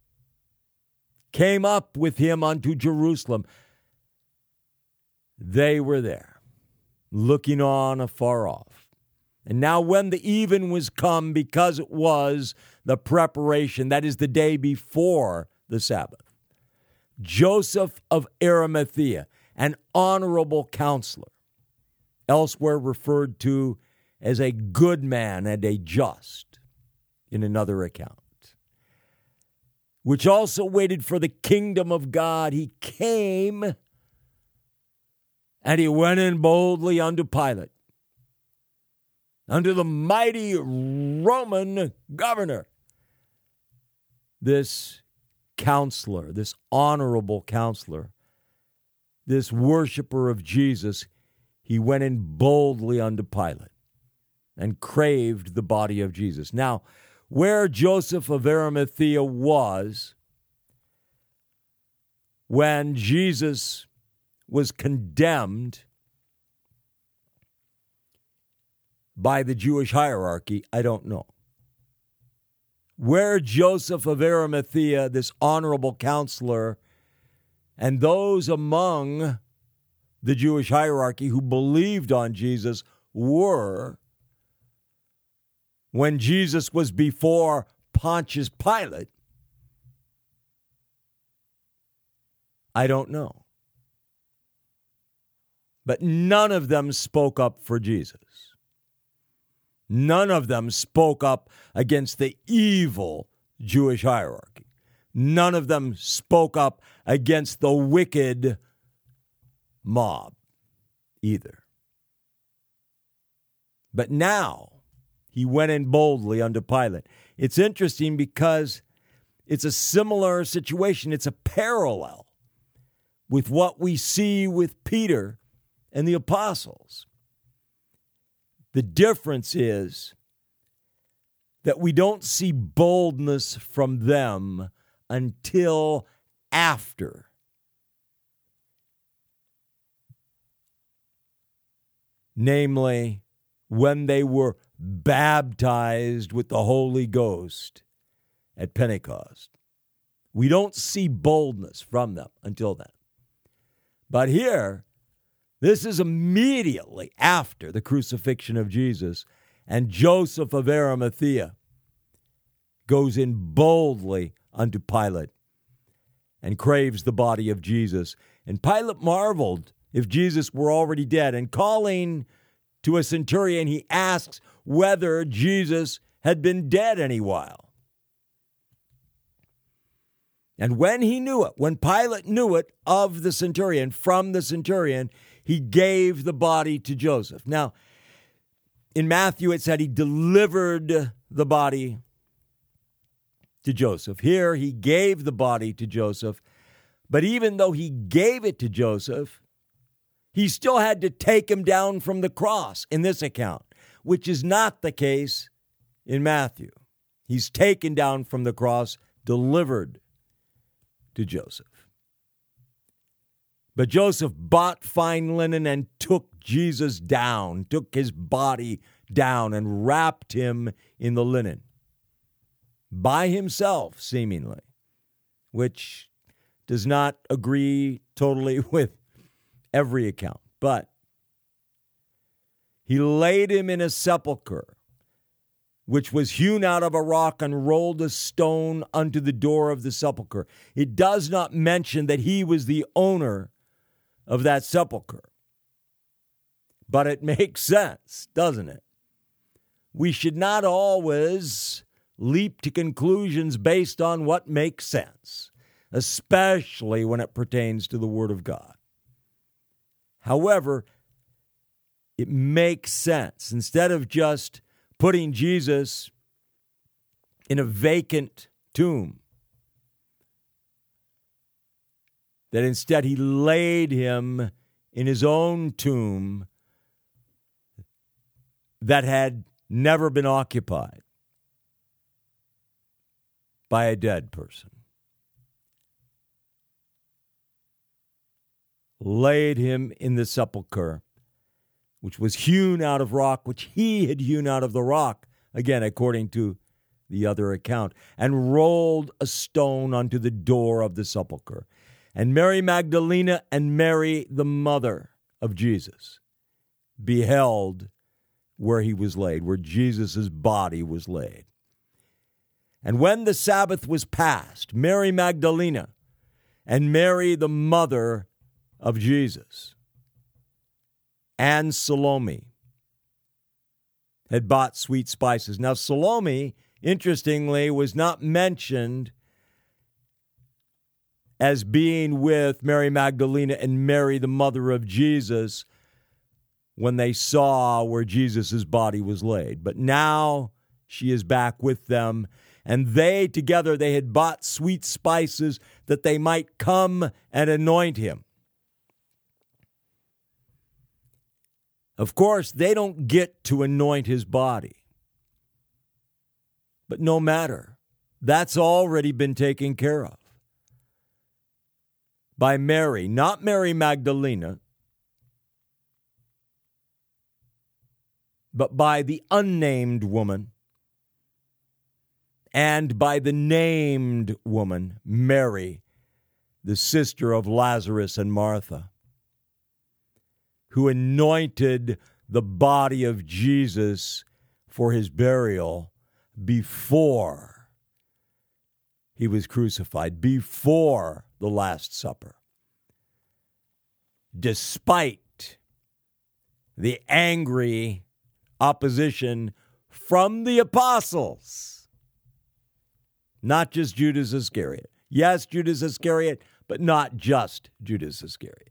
came up with him unto Jerusalem. They were there, looking on afar off. And now when the even was come, because it was the preparation, that is the day before the Sabbath, Joseph of Arimathea, an honorable counselor, elsewhere referred to as a good man and a just in another account, which also waited for the kingdom of God, he came and he went in boldly unto Pilate, unto the mighty Roman governor. This counselor, this honorable counselor, this worshiper of Jesus, he went in boldly unto Pilate and craved the body of Jesus. Now, where Joseph of Arimathea was when Jesus was condemned by the Jewish hierarchy, I don't know. Where Joseph of Arimathea, this honorable counselor, and those among the Jewish hierarchy who believed on Jesus were when Jesus was before Pontius Pilate, I don't know. But none of them spoke up for Jesus. None of them spoke up against the evil Jewish hierarchy. None of them spoke up against the wicked mob either. But now he went in boldly unto Pilate. It's interesting because it's a similar situation. It's a parallel with what we see with Peter and the apostles. The difference is that we don't see boldness from them until after. Namely, when they were baptized with the Holy Ghost at Pentecost. We don't see boldness from them until then. But here, this is immediately after the crucifixion of Jesus, and Joseph of Arimathea goes in boldly unto Pilate and craves the body of Jesus. And Pilate marveled if Jesus were already dead, and calling to a centurion, he asks whether Jesus had been dead any while. And when he knew it, when Pilate knew it of the centurion, from the centurion, he gave the body to Joseph. Now, in Matthew, it said he delivered the body to Joseph. Here, he gave the body to Joseph. But even though he gave it to Joseph, he still had to take him down from the cross in this account, which is not the case in Matthew. He's taken down from the cross, delivered to Joseph. But Joseph bought fine linen and took Jesus down, took his body down and wrapped him in the linen by himself, seemingly, which does not agree totally with every account. But he laid him in a sepulchre, which was hewn out of a rock, and rolled a stone unto the door of the sepulchre. It does not mention that he was the owner of that sepulchre. But it makes sense, doesn't it? We should not always leap to conclusions based on what makes sense, especially when it pertains to the Word of God. However, it makes sense. Instead of just putting Jesus in a vacant tomb. That instead he laid him in his own tomb that had never been occupied by a dead person. Laid him in the sepulchre, which was hewn out of rock, which he had hewn out of the rock, again, according to the other account, and rolled a stone onto the door of the sepulchre. And Mary Magdalene and Mary, the mother of Jesus, beheld where he was laid, where Jesus' body was laid. And when the Sabbath was past, Mary Magdalene and Mary, the mother of Jesus, and Salome had bought sweet spices. Now, Salome, interestingly, was not mentioned as being with Mary Magdalene and Mary, the mother of Jesus, when they saw where Jesus' body was laid. But now she is back with them, and they together, they had bought sweet spices that they might come and anoint him. Of course, they don't get to anoint his body. But no matter, that's already been taken care of by Mary, not Mary Magdalene, but by the unnamed woman and by the named woman, Mary, the sister of Lazarus and Martha, who anointed the body of Jesus for his burial before he was crucified, before the Last Supper. Despite the angry opposition from the apostles, not just Judas Iscariot. Yes, Judas Iscariot, but not just Judas Iscariot.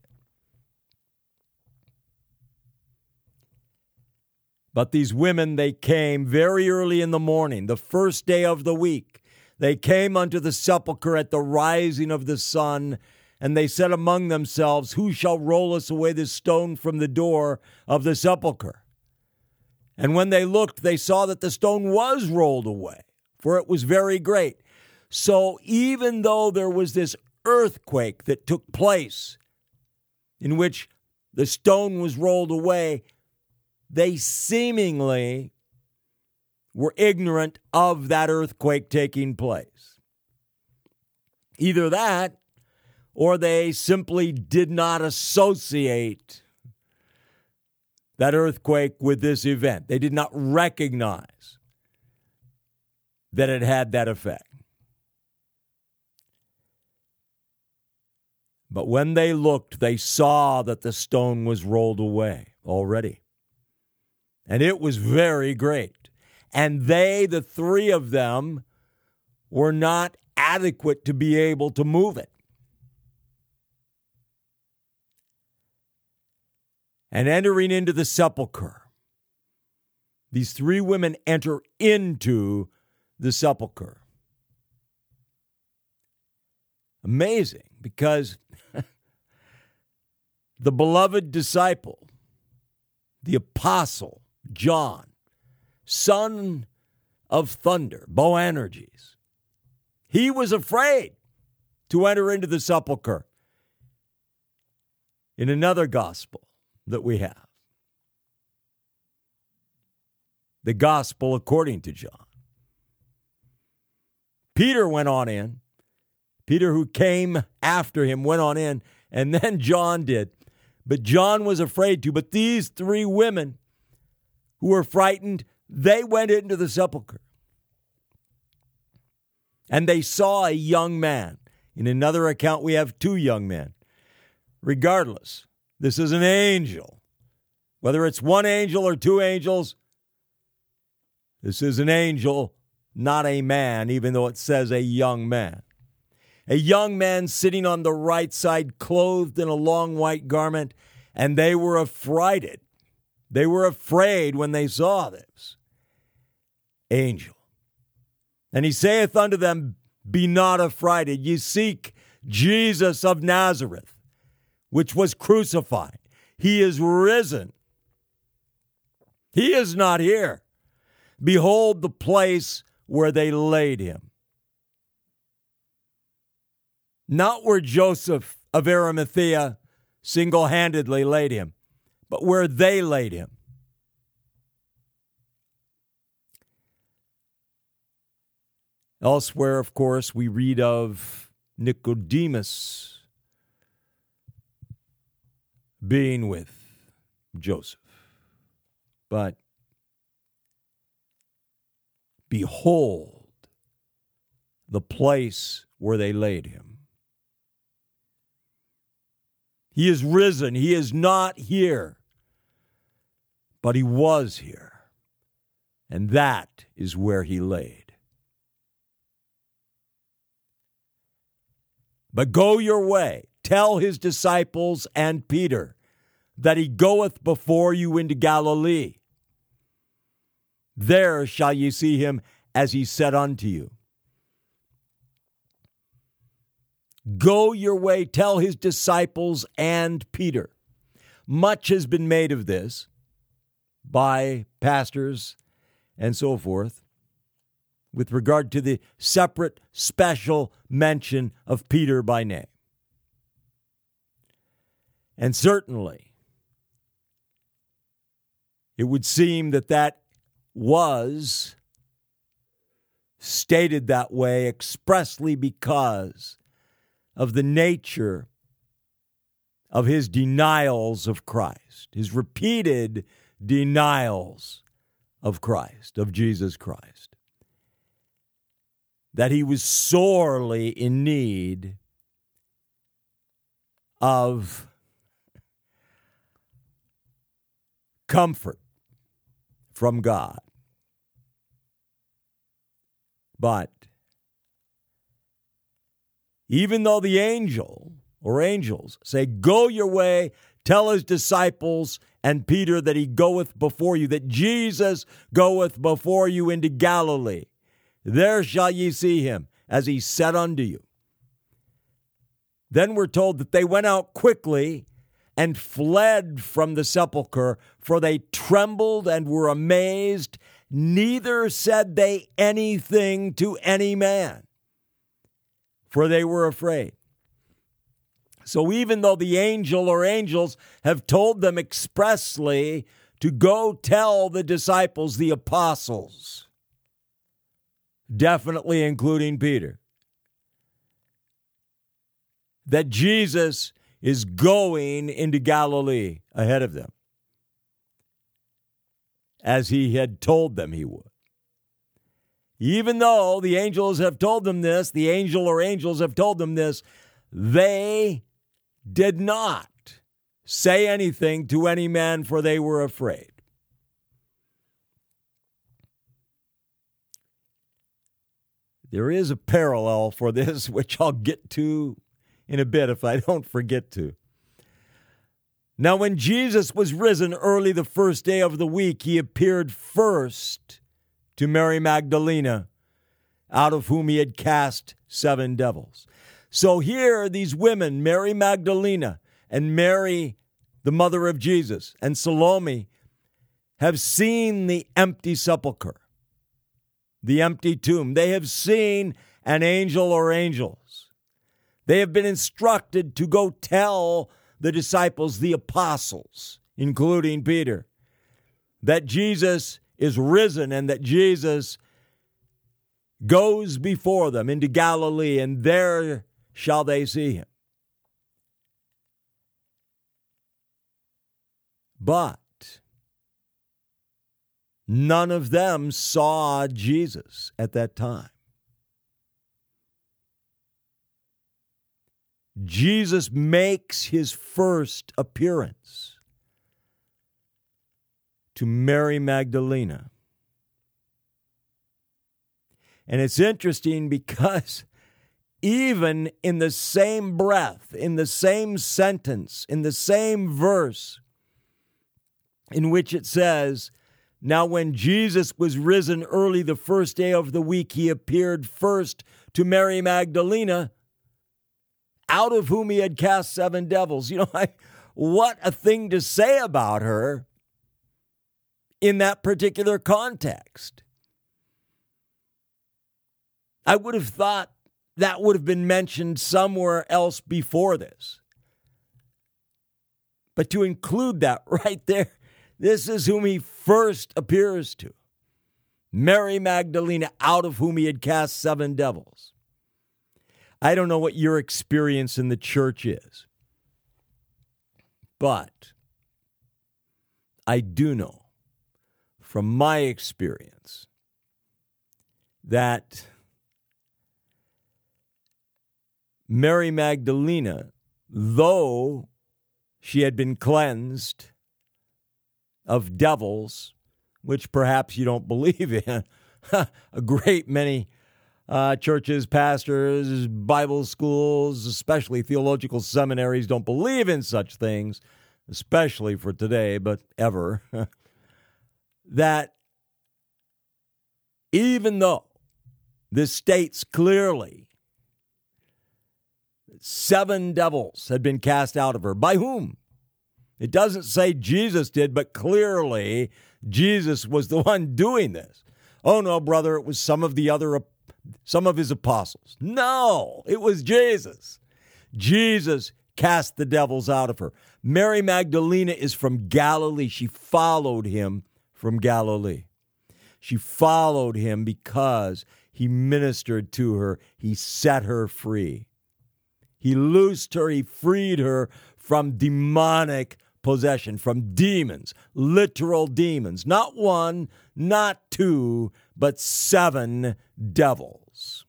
But these women, they came very early in the morning, the first day of the week. They came unto the sepulchre at the rising of the sun, and they said among themselves, who shall roll us away this stone from the door of the sepulchre? And when they looked, they saw that the stone was rolled away, for it was very great. So even though there was this earthquake that took place in which the stone was rolled away, they seemingly were ignorant of that earthquake taking place. Either that, or they simply did not associate that earthquake with this event. They did not recognize that it had that effect. But when they looked, they saw that the stone was rolled away already. And it was very great. And they, the three of them, were not adequate to be able to move it. And entering into the sepulchre, these three women enter into the sepulchre. Amazing, because the beloved disciple, the apostle, John, son of thunder, Boanerges, he was afraid to enter into the sepulchre. In another gospel that we have, the gospel according to John, Peter went on in. Peter, who came after him, went on in, and then John did. But John was afraid to. But these three women who were frightened, they went into the sepulchre. And they saw a young man. In another account, we have two young men. Regardless, this is an angel. Whether it's one angel or two angels, this is an angel, not a man, even though it says a young man. A young man sitting on the right side, clothed in a long white garment, and they were affrighted. They were afraid when they saw this angel. And he saith unto them, Be not affrighted. Ye seek Jesus of Nazareth, which was crucified. He is risen. He is not here. Behold the place where they laid him. Not where Joseph of Arimathea single-handedly laid him, but where they laid him. Elsewhere, of course, we read of Nicodemus being with Joseph. But behold the place where they laid him. He is risen. He is not here, but he was here. And that is where he laid. But go your way, tell his disciples and Peter that he goeth before you into Galilee. There shall ye see him as he said unto you. Go your way, tell his disciples and Peter. Much has been made of this by pastors and so forth with regard to the separate, special mention of Peter by name. And certainly, it would seem that that was stated that way expressly because of the nature of his denials of Christ, his repeated denials of Christ, of Jesus Christ. That he was sorely in need of comfort from God. But even though the angel or angels say, Go your way, tell his disciples and Peter that he goeth before you, that Jesus goeth before you into Galilee. There shall ye see him, as he said unto you. Then we're told that they went out quickly and fled from the sepulchre, for they trembled and were amazed, neither said they anything to any man, for they were afraid. So even though the angel or angels have told them expressly to go tell the disciples, the apostles, definitely including Peter, that Jesus is going into Galilee ahead of them, as he had told them he would. Even though the angels have told them this, the angel or angels have told them this, they did not say anything to any man, for they were afraid. There is a parallel for this, which I'll get to in a bit if I don't forget to. Now, when Jesus was risen early the first day of the week, he appeared first to Mary Magdalene, out of whom he had cast seven devils. So here, these women, Mary Magdalene and Mary, the mother of Jesus, and Salome, have seen the empty sepulchre, the empty tomb. They have seen an angel or angels. They have been instructed to go tell the disciples, the apostles, including Peter, that Jesus is risen and that Jesus goes before them into Galilee, and there shall they see him. But none of them saw Jesus at that time. Jesus makes his first appearance to Mary Magdalene. And it's interesting because even in the same breath, in the same sentence, in the same verse in which it says, Now, when Jesus was risen early the first day of the week, he appeared first to Mary Magdalene, out of whom he had cast seven devils. You know, I, what a thing to say about her in that particular context. I would have thought that would have been mentioned somewhere else before this. But to include that right there, this is whom he first appears to. Mary Magdalene, out of whom he had cast seven devils. I don't know what your experience in the church is, but I do know from my experience that Mary Magdalene, though she had been cleansed of devils, which perhaps you don't believe in, a great many uh, churches, pastors, Bible schools, especially theological seminaries, don't believe in such things, especially for today, but ever, that even though this states clearly seven devils had been cast out of her. By whom? It doesn't say Jesus did, but clearly Jesus was the one doing this. Oh no, brother, it was some of the other, some of his apostles. No, it was Jesus. Jesus cast the devils out of her. Mary Magdalene is from Galilee. She followed him from Galilee. She followed him because he ministered to her. He set her free. He loosed her, he freed her from demonic possession, from demons, literal demons. Not one, not two, but seven devils.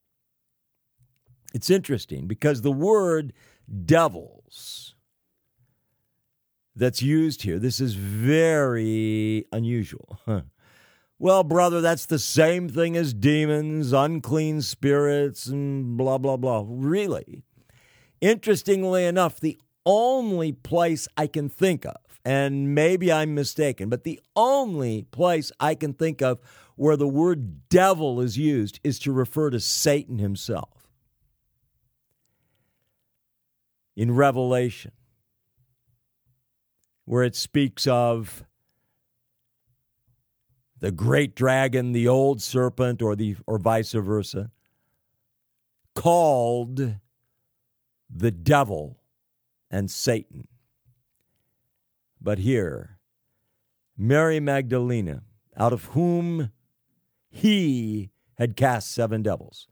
It's interesting because the word devils that's used here, this is very unusual. Well, brother, that's the same thing as demons, unclean spirits, and blah, blah, blah. Really? Interestingly enough, the only place I can think of, and maybe I'm mistaken, but the only place I can think of where the word devil is used is to refer to Satan himself. In Revelation, where it speaks of the great dragon, the old serpent, or the or vice versa, called the devil and Satan. But here, Mary Magdalene, out of whom he had cast seven devils.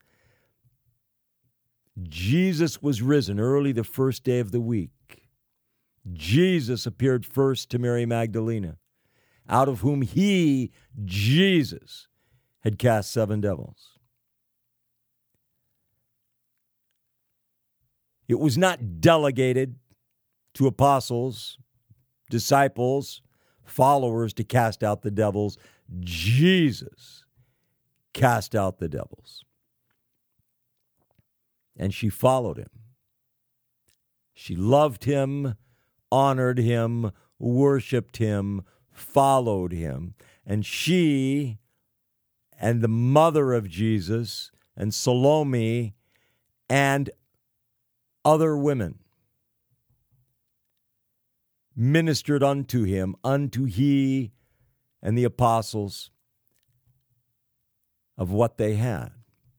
Jesus was risen early the first day of the week. Jesus appeared first to Mary Magdalene, out of whom he, Jesus, had cast seven devils. It was not delegated to apostles, disciples, followers to cast out the devils. Jesus cast out the devils. And she followed him. She loved him, honored him, worshiped him, followed him. And she and the mother of Jesus and Salome and other women ministered unto him, unto he and the apostles of what they had.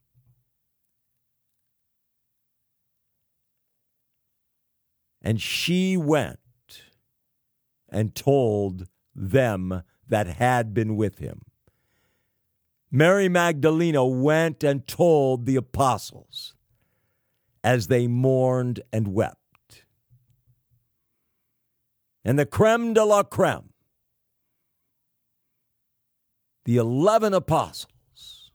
And she went and told them that had been with him. Mary Magdalene went and told the apostles as they mourned and wept. And the creme de la creme, the eleven apostles,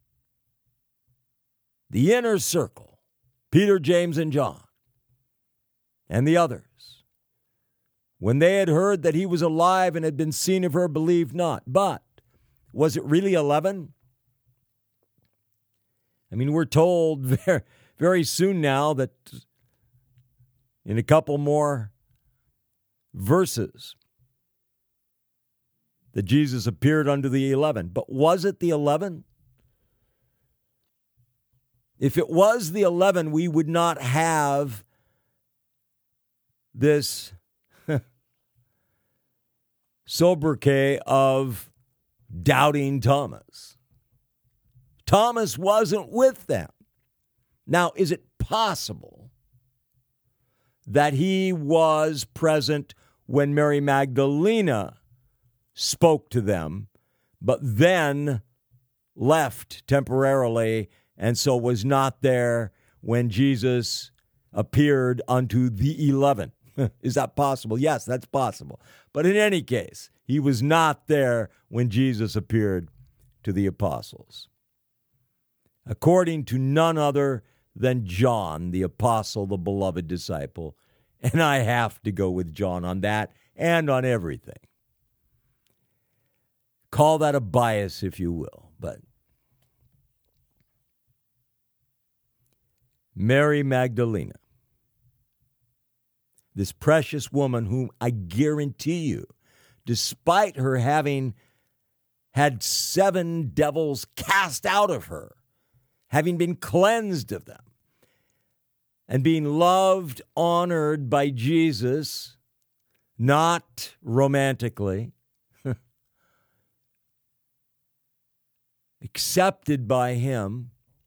the inner circle, Peter, James, and John, and the others, when they had heard that he was alive and had been seen of her, believed not. But was it really eleven? I mean, we're told very, very soon now that in a couple more verses that Jesus appeared unto the eleven. But was it the eleven? If it was the eleven, we would not have this sobriquet of Doubting Thomas. Thomas wasn't with them. Now, is it possible that he was present when Mary Magdalena spoke to them, but then left temporarily and so was not there when Jesus appeared unto the eleven? Is that possible? Yes, that's possible. But in any case, he was not there when Jesus appeared to the apostles. According to none other than John, the apostle, the beloved disciple. And I have to go with John on that and on everything. Call that a bias, if you will. But Mary Magdalena, this precious woman whom I guarantee you, despite her having had seven devils cast out of her, having been cleansed of them, and being loved, honored by Jesus, not romantically, accepted by him,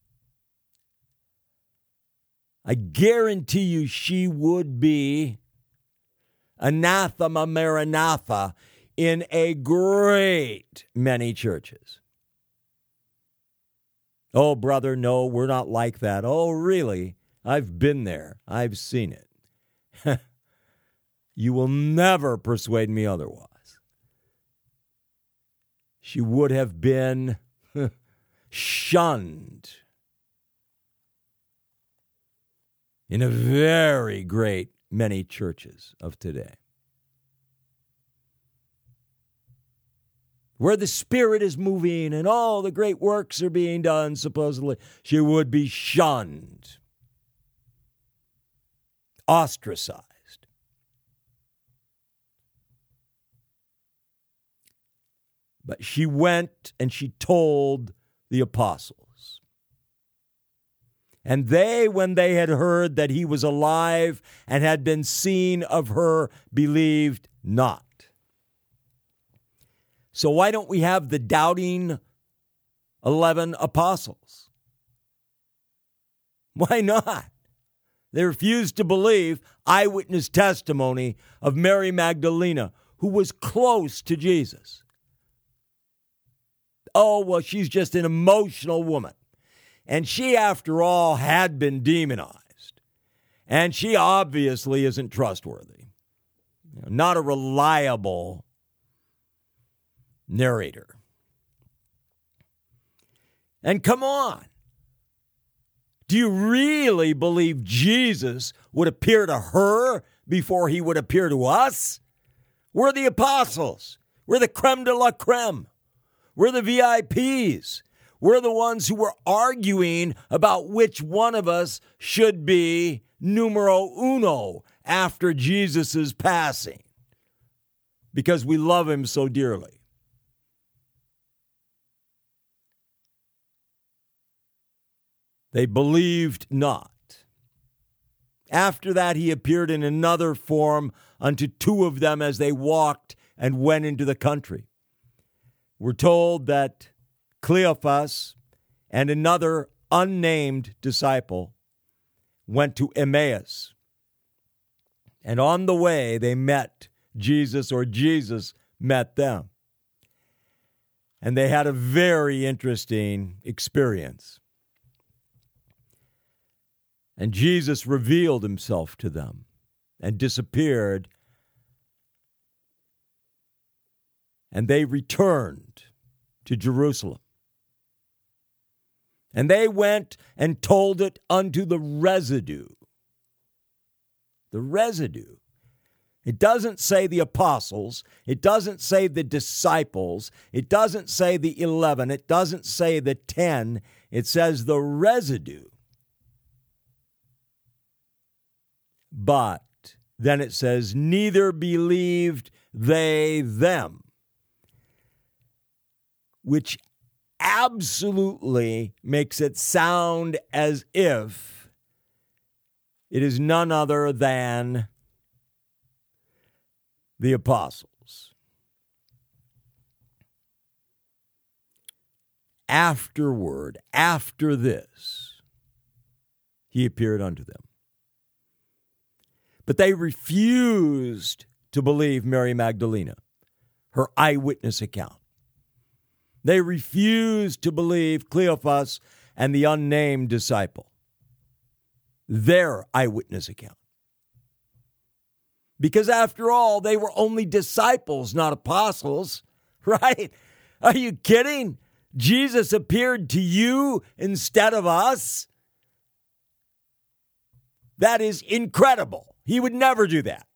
I guarantee you she would be anathema maranatha in a great many churches. Oh, brother, no, we're not like that. Oh, really? I've been there. I've seen it. You will never persuade me otherwise. She would have been shunned in a very great many churches of today, where the Spirit is moving and all the great works are being done, supposedly. She would be shunned, ostracized. But she went and she told the apostles. And they, when they had heard that he was alive and had been seen of her, believed not. So why don't we have the doubting eleven apostles? Why not? They refused to believe eyewitness testimony of Mary Magdalena, who was close to Jesus. Oh, well, she's just an emotional woman. And she, after all, had been demonized. And she obviously isn't trustworthy. Not a reliable narrator. And come on. Do you really believe Jesus would appear to her before he would appear to us? We're the apostles. We're the creme de la creme. We're the V I Ps. We're the ones who were arguing about which one of us should be numero uno after Jesus' passing, because we love him so dearly. They believed not. After that, he appeared in another form unto two of them as they walked and went into the country. We're told that Cleophas and another unnamed disciple went to Emmaus. And on the way, they met Jesus, or Jesus met them. And they had a very interesting experience. And Jesus revealed himself to them and disappeared. And they returned to Jerusalem. And they went and told it unto the residue. The residue. It doesn't say the apostles. It doesn't say the disciples. It doesn't say the eleven. It doesn't say the ten. It says the residue. But then it says, neither believed they them. which absolutely makes it sound as if it is none other than the apostles. Afterward, after this, he appeared unto them. But they refused to believe Mary Magdalene, her eyewitness account. They refused to believe Cleophas and the unnamed disciple, their eyewitness account. Because after all, they were only disciples, not apostles, right? Are you kidding? Jesus appeared to you instead of us? That is incredible. He would never do that.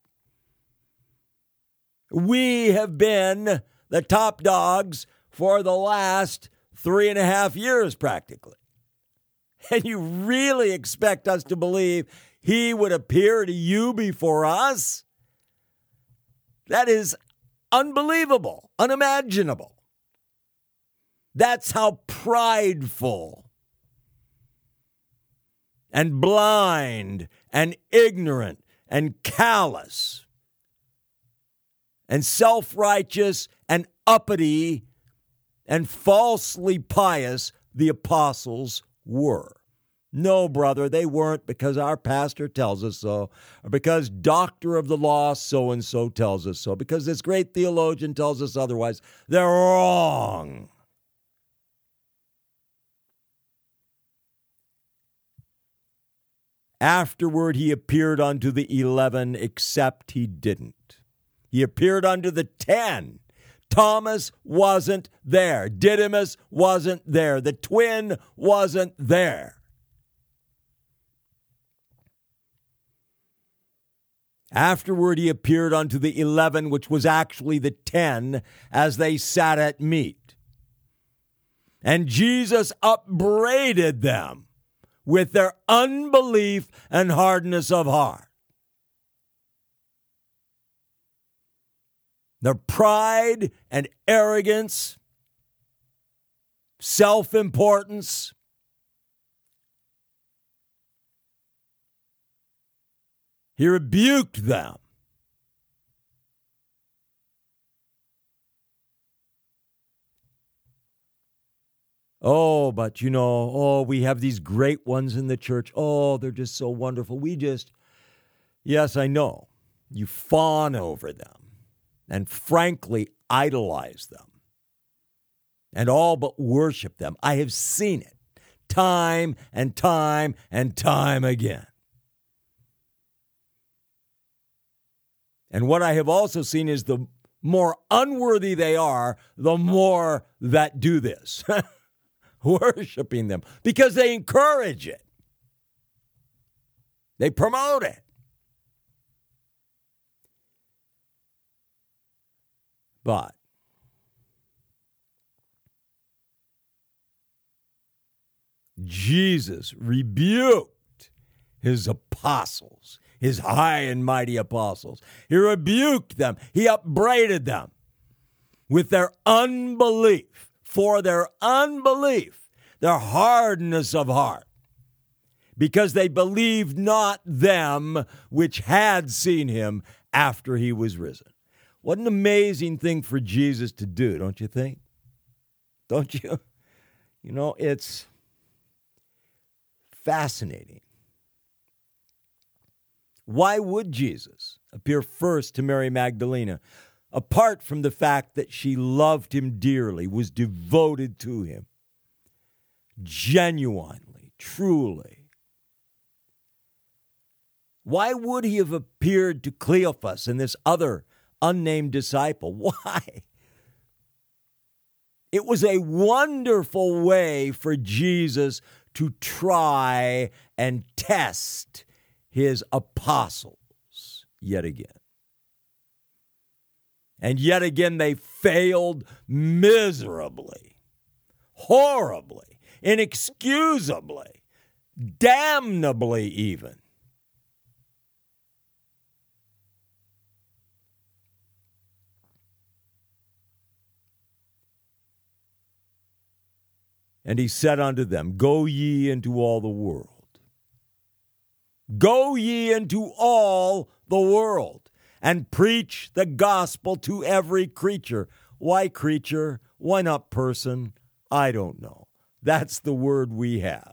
We have been the top dogs for the last three and a half years, practically. And you really expect us to believe he would appear to you before us? That is unbelievable, unimaginable. That's how prideful and blind and ignorant and callous and self-righteous and uppity and falsely pious the apostles were. No, brother, they weren't because our pastor tells us so, or because doctor of the law so-and-so tells us so, because this great theologian tells us otherwise. They're wrong. Afterward, he appeared unto the eleven, except he didn't. He appeared unto the ten. Thomas wasn't there. Didymus wasn't there. The twin wasn't there. Afterward, he appeared unto the eleven, which was actually the ten, as they sat at meat. And Jesus upbraided them with their unbelief and hardness of heart. Their pride and arrogance, self-importance. He rebuked them. Oh, but you know, oh, we have these great ones in the church. Oh, they're just so wonderful. We just, yes, I know. You fawn over them and frankly idolize them and all but worship them. I have seen it time and time and time again. And what I have also seen is the more unworthy they are, the more that do this. Worshiping them because they encourage it. They promote it. But Jesus rebuked his apostles, his high and mighty apostles. He rebuked them. He upbraided them with their unbelief. For their unbelief, their hardness of heart, because they believed not them which had seen him after he was risen. What an amazing thing for Jesus to do, don't you think? Don't you? You know, it's fascinating. Why would Jesus appear first to Mary Magdalene? Apart from the fact that she loved him dearly, was devoted to him, genuinely, truly. Why would he have appeared to Cleophas and this other unnamed disciple? Why? It was a wonderful way for Jesus to try and test his apostles yet again. And yet again, they failed miserably, horribly, inexcusably, damnably even. And he said unto them, Go ye into all the world. Go ye into all the world, and preach the gospel to every creature. Why creature? Why not person? I don't know. That's the word we have.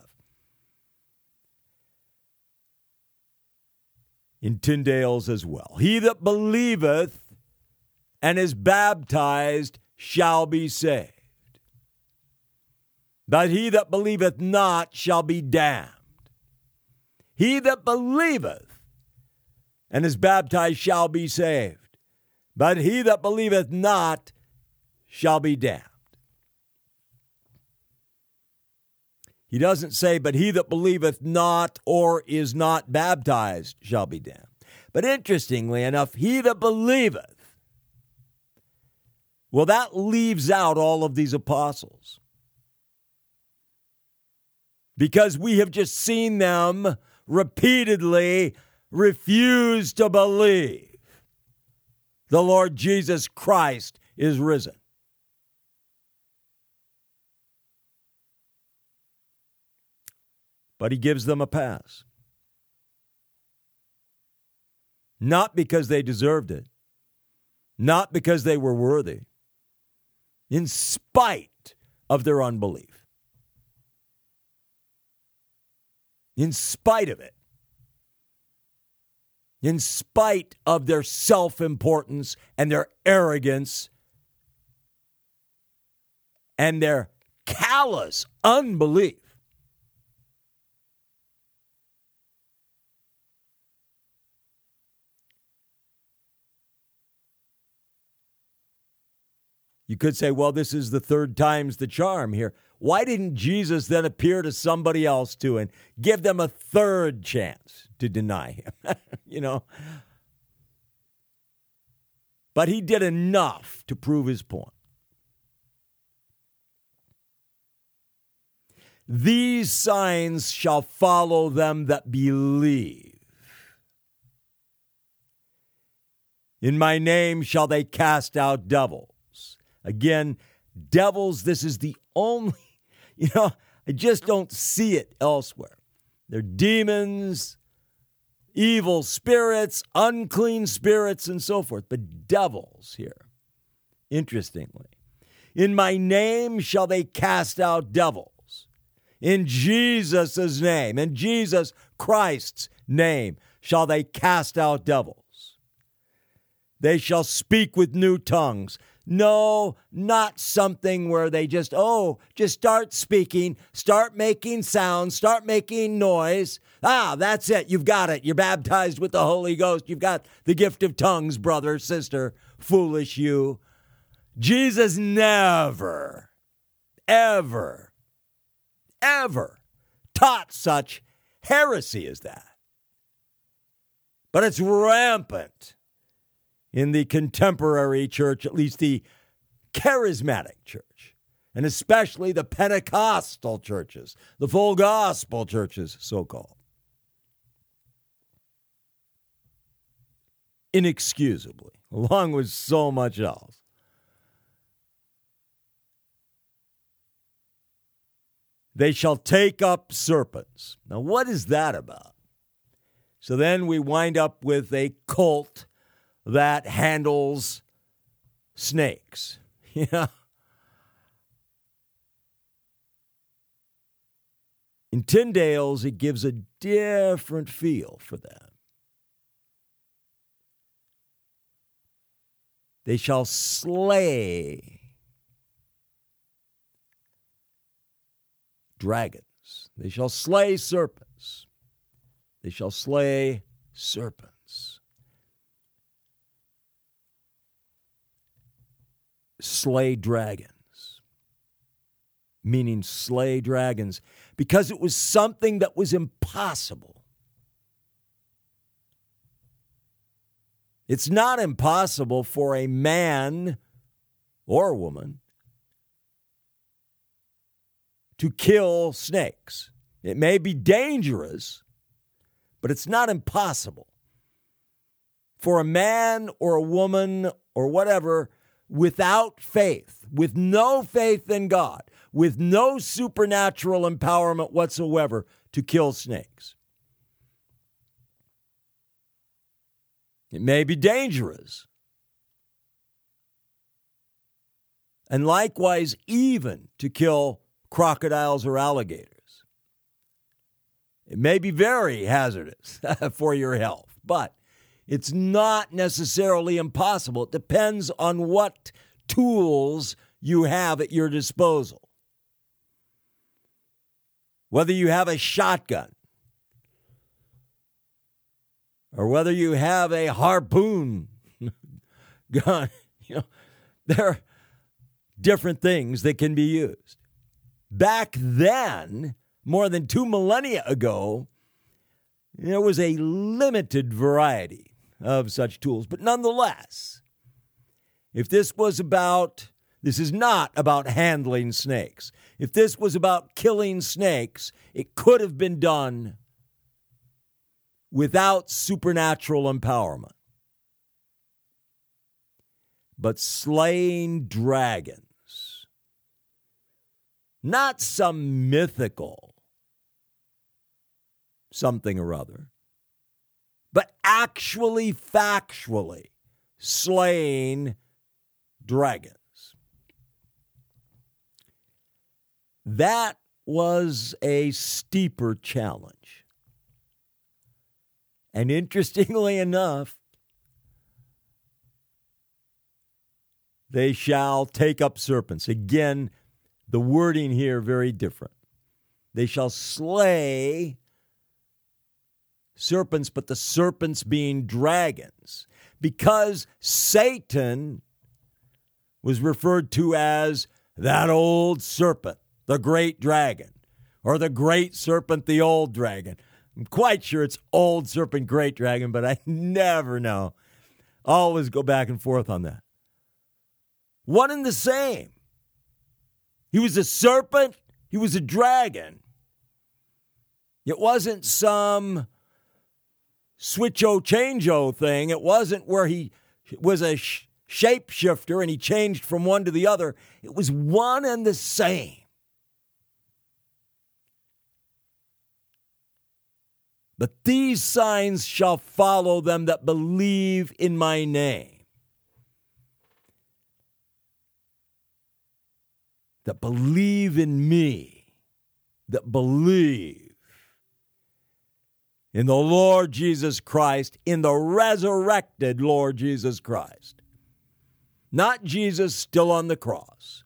In Tyndale's as well. He that believeth and is baptized shall be saved. But he that believeth not shall be damned. He that believeth and is baptized shall be saved. But he that believeth not shall be damned. He doesn't say, but he that believeth not or is not baptized shall be damned. But interestingly enough, he that believeth, well, that leaves out all of these apostles. Because we have just seen them repeatedly refuse to believe the Lord Jesus Christ is risen. But he gives them a pass. Not because they deserved it. Not because they were worthy. In spite of their unbelief. In spite of it. In spite of their self-importance and their arrogance and their callous unbelief. You could say, well, this is the third time's the charm here. Why didn't Jesus then appear to somebody else too and give them a third chance to deny him? You know? But he did enough to prove his point. These signs shall follow them that believe. In my name shall they cast out devils. Again, devils, this is the only, you know, I just don't see it elsewhere. They're demons, evil spirits, unclean spirits, and so forth. But devils here, interestingly. In my name shall they cast out devils. In Jesus' name, in Jesus Christ's name, shall they cast out devils. They shall speak with new tongues. No, not something where they just, oh, just start speaking, start making sounds, start making noise. Ah, that's it. You've got it. You're baptized with the Holy Ghost. You've got the gift of tongues, brother, sister, foolish you. Jesus never, ever, ever taught such heresy as that. But it's rampant in the contemporary church, at least the charismatic church, and especially the Pentecostal churches, the full gospel churches, so-called. Inexcusably, along with so much else. They shall take up serpents. Now, what is that about? So then we wind up with a cult that handles snakes. Yeah. In Tyndale's, it gives a different feel for them. They shall slay dragons. They shall slay serpents. They shall slay serpents. Slay dragons, meaning slay dragons, because it was something that was impossible. It's not impossible for a man or a woman to kill snakes. It may be dangerous, but it's not impossible for a man or a woman or whatever without faith, with no faith in God, with no supernatural empowerment whatsoever to kill snakes. It may be dangerous. And likewise, even to kill crocodiles or alligators. It may be very hazardous for your health, but it's not necessarily impossible. It depends on what tools you have at your disposal. Whether you have a shotgun, or whether you have a harpoon gun, you know, there are different things that can be used. Back then, more than two millennia ago, there was a limited variety of such tools. But nonetheless, if this was about, this is not about handling snakes. If this was about killing snakes, it could have been done without supernatural empowerment. But slaying dragons, not some mythical something or other, but actually, factually slaying dragons. That was a steeper challenge. And interestingly enough, they shall take up serpents. Again, the wording here very different. They shall slay serpents, but the serpents being dragons, because Satan was referred to as that old serpent, the great dragon, or the great serpent, the old dragon. I'm quite sure it's old serpent, great dragon, but I never know. Always go back and forth on that. One and the same. He was a serpent. He was a dragon. It wasn't some switcho changeo thing. It wasn't where he was a sh- shapeshifter and he changed from one to the other. It was one and the same. But these signs shall follow them that believe in my name. That believe in me. That believe in the Lord Jesus Christ, in the resurrected Lord Jesus Christ. Not Jesus still on the cross.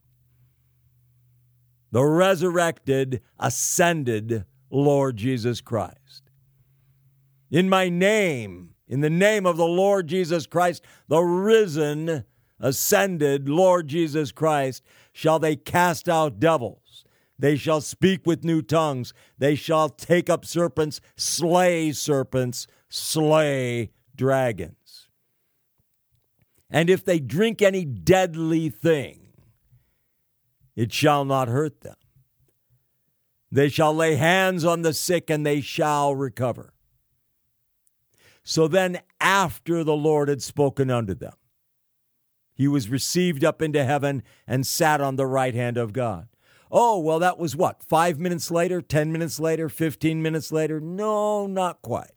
The resurrected, ascended Lord Jesus Christ. In my name, in the name of the Lord Jesus Christ, the risen, ascended Lord Jesus Christ, shall they cast out devils. They shall speak with new tongues. They shall take up serpents, slay serpents, slay dragons. And if they drink any deadly thing, it shall not hurt them. They shall lay hands on the sick and they shall recover. So then, after the Lord had spoken unto them, he was received up into heaven and sat on the right hand of God. Oh, well, that was what? Five minutes later, ten minutes later, fifteen minutes later? No, not quite.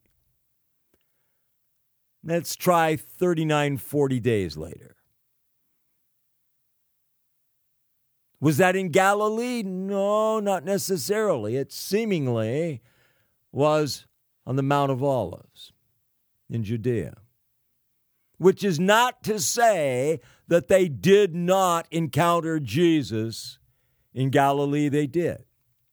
Let's try thirty-nine, forty days later. Was that in Galilee? No, not necessarily. It seemingly was on the Mount of Olives in Judea. Which is not to say that they did not encounter Jesus in Galilee. They did.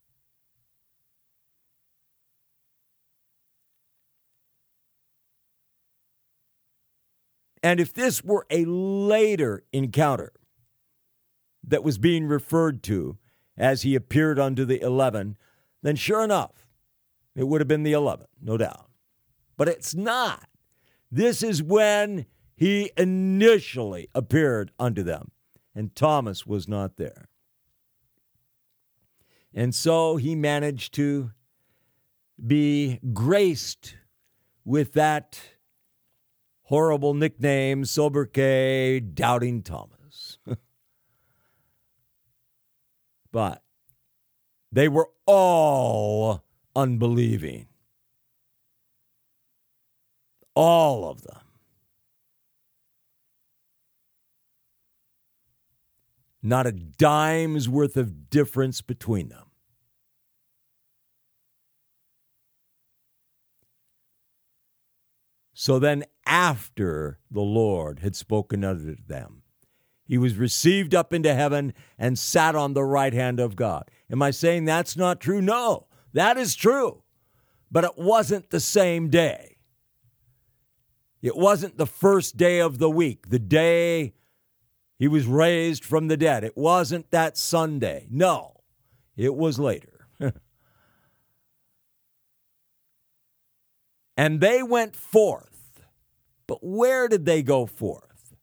And if this were a later encounter that was being referred to as he appeared unto the eleven, then sure enough, it would have been the eleven, no doubt. But it's not. This is when he initially appeared unto them, and Thomas was not there. And so he managed to be graced with that horrible nickname, sobriquet, Doubting Thomas. But They were all unbelieving. All of them. Not a dime's worth of difference between them. So then, after the Lord had spoken unto them, he was received up into heaven and sat on the right hand of God. Am I saying that's not true? No, that is true. But it wasn't the same day. It wasn't the first day of the week, the day he was raised from the dead. It wasn't that Sunday. No, it was later. And they went forth. But where did they go forth?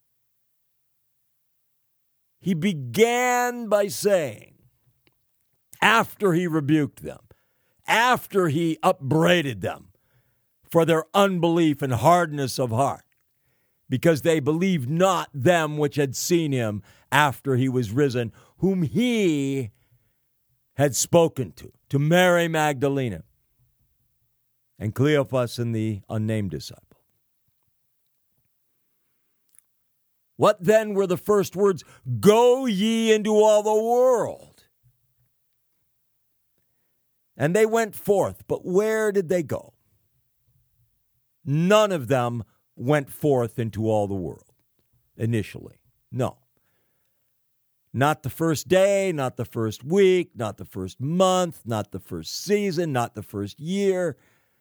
He began by saying, after he rebuked them, after he upbraided them for their unbelief and hardness of heart, because they believed not them which had seen him after he was risen, whom he had spoken to, to Mary Magdalene and Cleophas and the unnamed disciple. What then were the first words? Go ye into all the world. And they went forth, but where did they go? None of them went forth into all the world initially. No. Not the first day, not the first week, not the first month, not the first season, not the first year.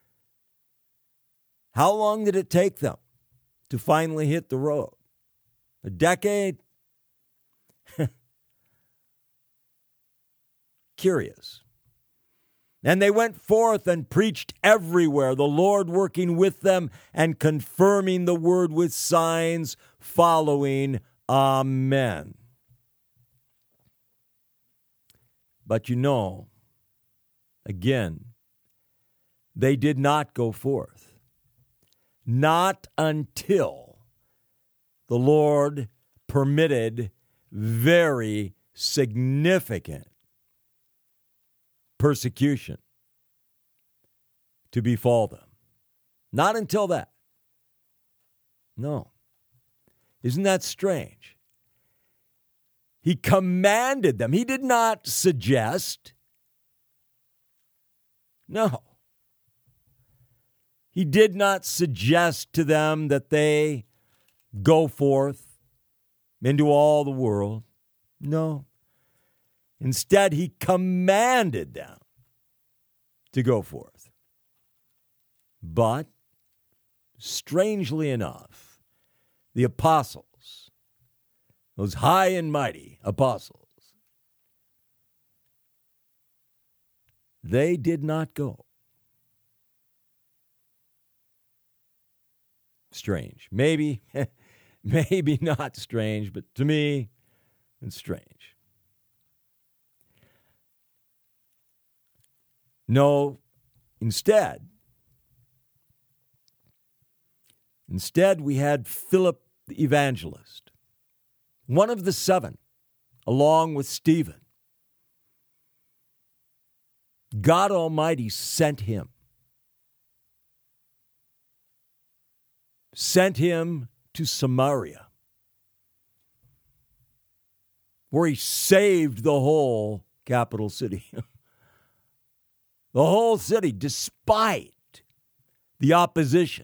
How long did it take them to finally hit the road? A decade? Curious. And they went forth and preached everywhere, the Lord working with them and confirming the word with signs following. Amen. But you know, again, they did not go forth. Not until the Lord permitted very significant persecution to befall them. Not until that. No. Isn't that strange? He commanded them. He did not suggest. No. He did not suggest to them that they go forth into all the world. No. Instead, he commanded them to go forth. But, strangely enough, the apostles, those high and mighty apostles, they did not go. Strange. Maybe, maybe not strange, but to me, it's strange. No, instead, instead we had Philip the evangelist, one of the seven, along with Stephen. God Almighty sent him. Sent him to Samaria, where he saved the whole capital city. The whole city, despite the opposition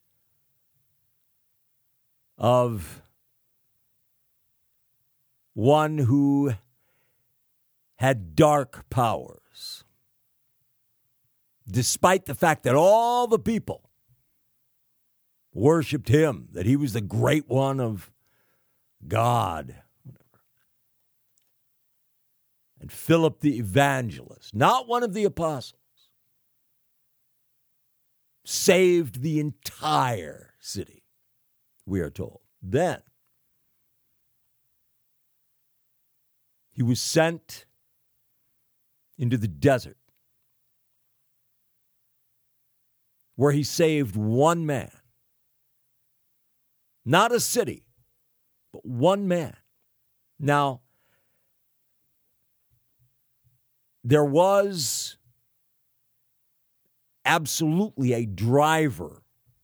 of one who had dark powers. Despite the fact that all the people worshipped him, that he was the great one of God. And Philip the evangelist, not one of the apostles, saved the entire city, we are told. Then he was sent into the desert, where he saved one man. Not a city, but one man. Now, there was absolutely a driver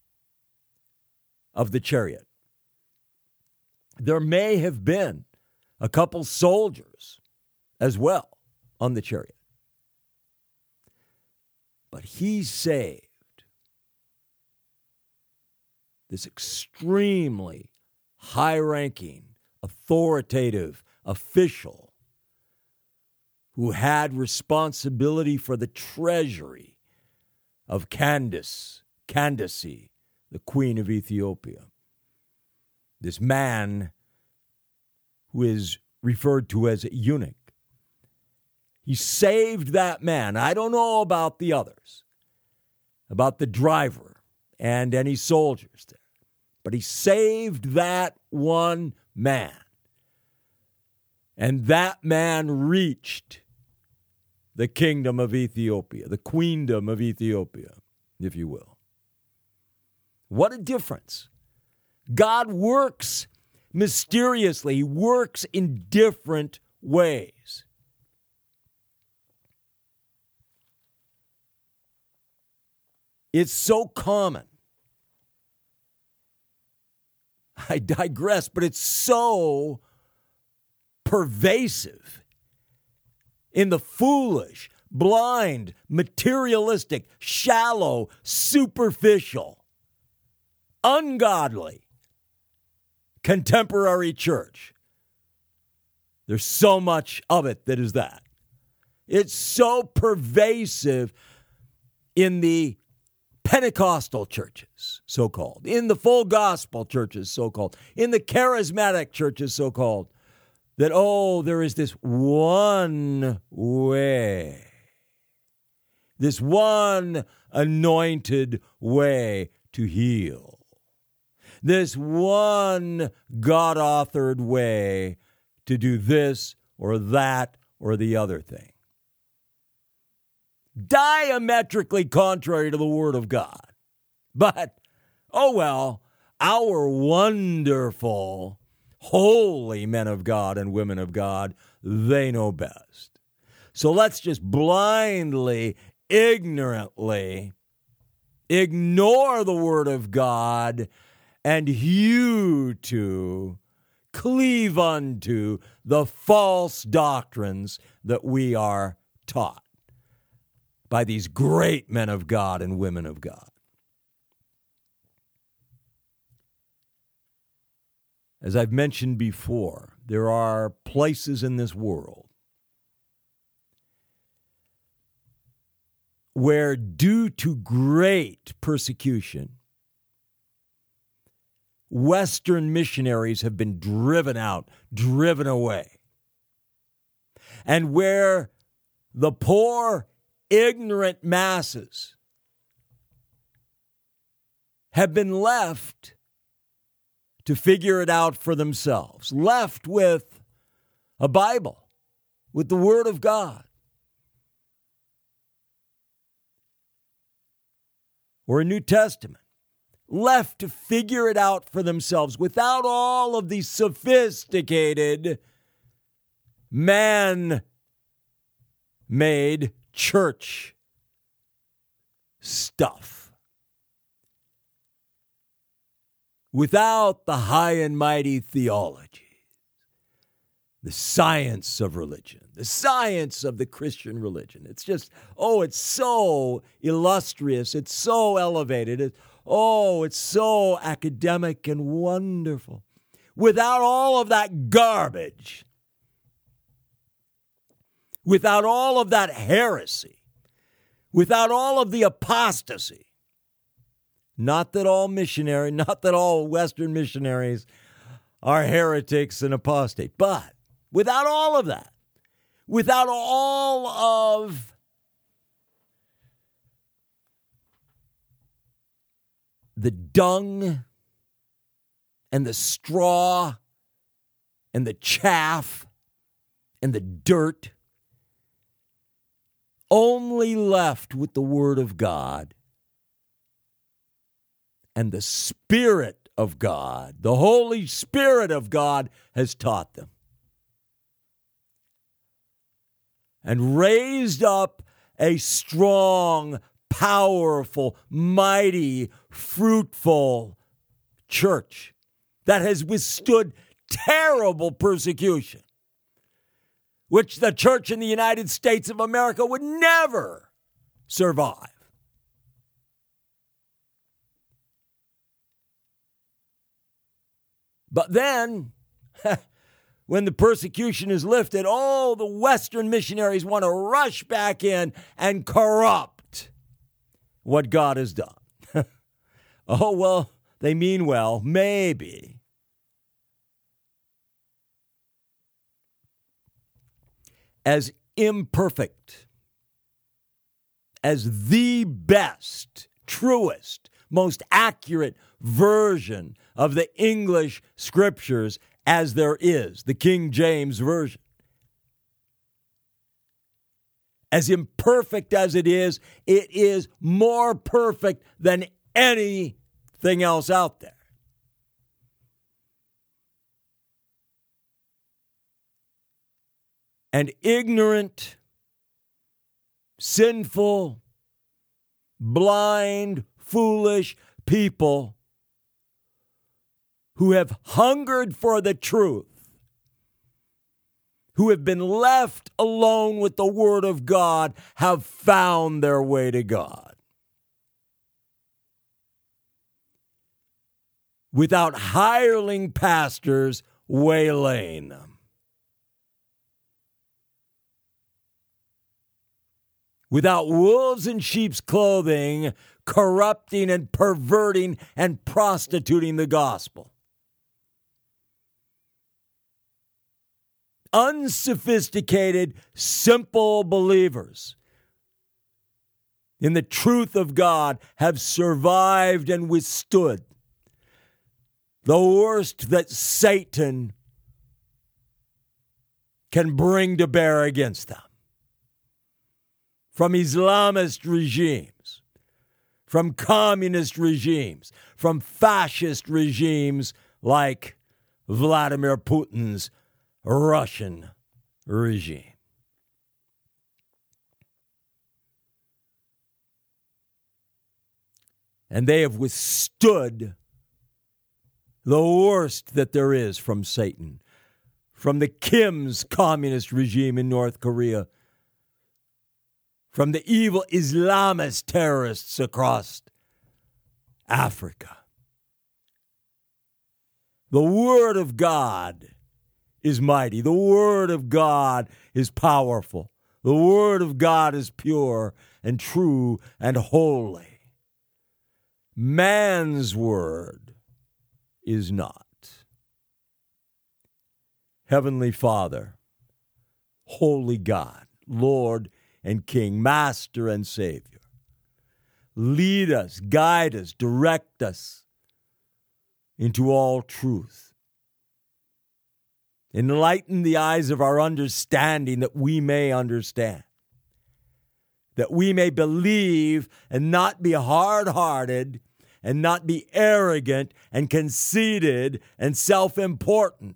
of the chariot. There may have been a couple soldiers as well on the chariot. But he saved this extremely high-ranking, authoritative official who had responsibility for the treasury of Candace, Candace, the queen of Ethiopia. This man who is referred to as a eunuch. He saved that man. I don't know about the others, about the driver and any soldiers there, but he saved that one man. And that man reached the kingdom of Ethiopia, the queendom of Ethiopia, if you will. What a difference. God works mysteriously. He works in different ways. It's so common. I digress, but it's so pervasive in the foolish, blind, materialistic, shallow, superficial, ungodly contemporary church. There's so much of it that is that. It's so pervasive in the Pentecostal churches, so-called, in the full gospel churches, so-called, in the charismatic churches, so-called, that, oh, there is this one way, this one anointed way to heal, this one God-authored way to do this or that or the other thing. Diametrically contrary to the Word of God. But, oh well, our wonderful, holy men of God and women of God, they know best. So let's just blindly, ignorantly ignore the Word of God and hew to, cleave unto the false doctrines that we are taught by these great men of God and women of God. As I've mentioned before, there are places in this world where, due to great persecution, Western missionaries have been driven out, driven away, and where the poor, ignorant masses have been left to figure it out for themselves, left with a Bible, with the Word of God, or a New Testament, left to figure it out for themselves without all of the sophisticated man-made church stuff, without the high and mighty theology, the science of religion, the science of the Christian religion. It's just, oh, it's so illustrious, it's so elevated, it, oh, it's so academic and wonderful. Without all of that garbage, without all of that heresy, without all of the apostasy. Not that all missionary, not that all Western missionaries are heretics and apostate, but without all of that, without all of the dung and the straw and the chaff and the dirt, only left with the Word of God and the Spirit of God, the Holy Spirit of God has taught them. and raised up a strong, powerful, mighty, fruitful church that has withstood terrible persecution, which the church in the United States of America would never survive. But then, when the persecution is lifted, all the Western missionaries want to rush back in and corrupt what God has done. Oh, well, they mean well, maybe. As imperfect as the best, truest, most accurate version of the English scriptures as there is, the King James Version. As imperfect as it is, it is more perfect than anything else out there. And ignorant, sinful, blind, foolish people who have hungered for the truth, who have been left alone with the Word of God, have found their way to God. Without hireling pastors waylaying them. Without wolves in sheep's clothing corrupting and perverting and prostituting the gospel. Unsophisticated, simple believers in the truth of God have survived and withstood the worst that Satan can bring to bear against them. From Islamist regimes, from communist regimes, from fascist regimes like Vladimir Putin's Russian regime. And they have withstood the worst that there is from Satan, from the Kim's communist regime in North Korea, from the evil Islamist terrorists across Africa. The Word of God is mighty. The Word of God is powerful. The Word of God is pure and true and holy. Man's word is not. Heavenly Father, Holy God, Lord and King, Master and Savior, lead us, guide us, direct us into all truth. Enlighten the eyes of our understanding that we may understand, that we may believe and not be hard-hearted and not be arrogant and conceited and self-important.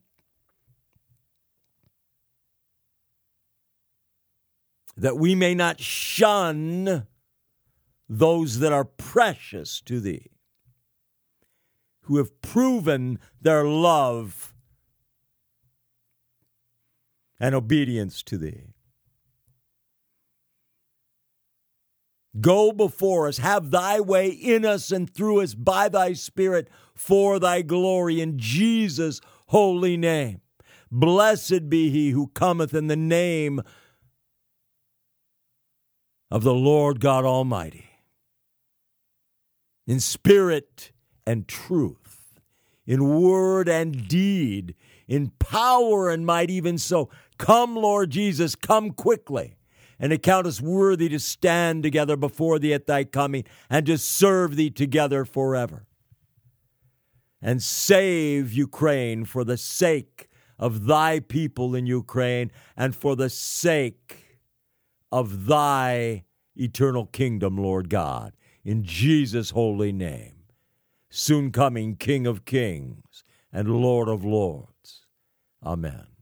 That we may not shun those that are precious to thee, who have proven their love and obedience to thee. Go before us, have thy way in us and through us by thy Spirit for thy glory in Jesus' holy name. Blessed be he who cometh in the name of the Lord God Almighty, in spirit and truth, in word and deed, in power and might even so. Come, Lord Jesus, come quickly, and account us worthy to stand together before thee at thy coming, and to serve thee together forever. And save Ukraine for the sake of thy people in Ukraine, and for the sake of thy eternal kingdom, Lord God, in Jesus' holy name. Soon coming King of kings and Lord of lords. Amen.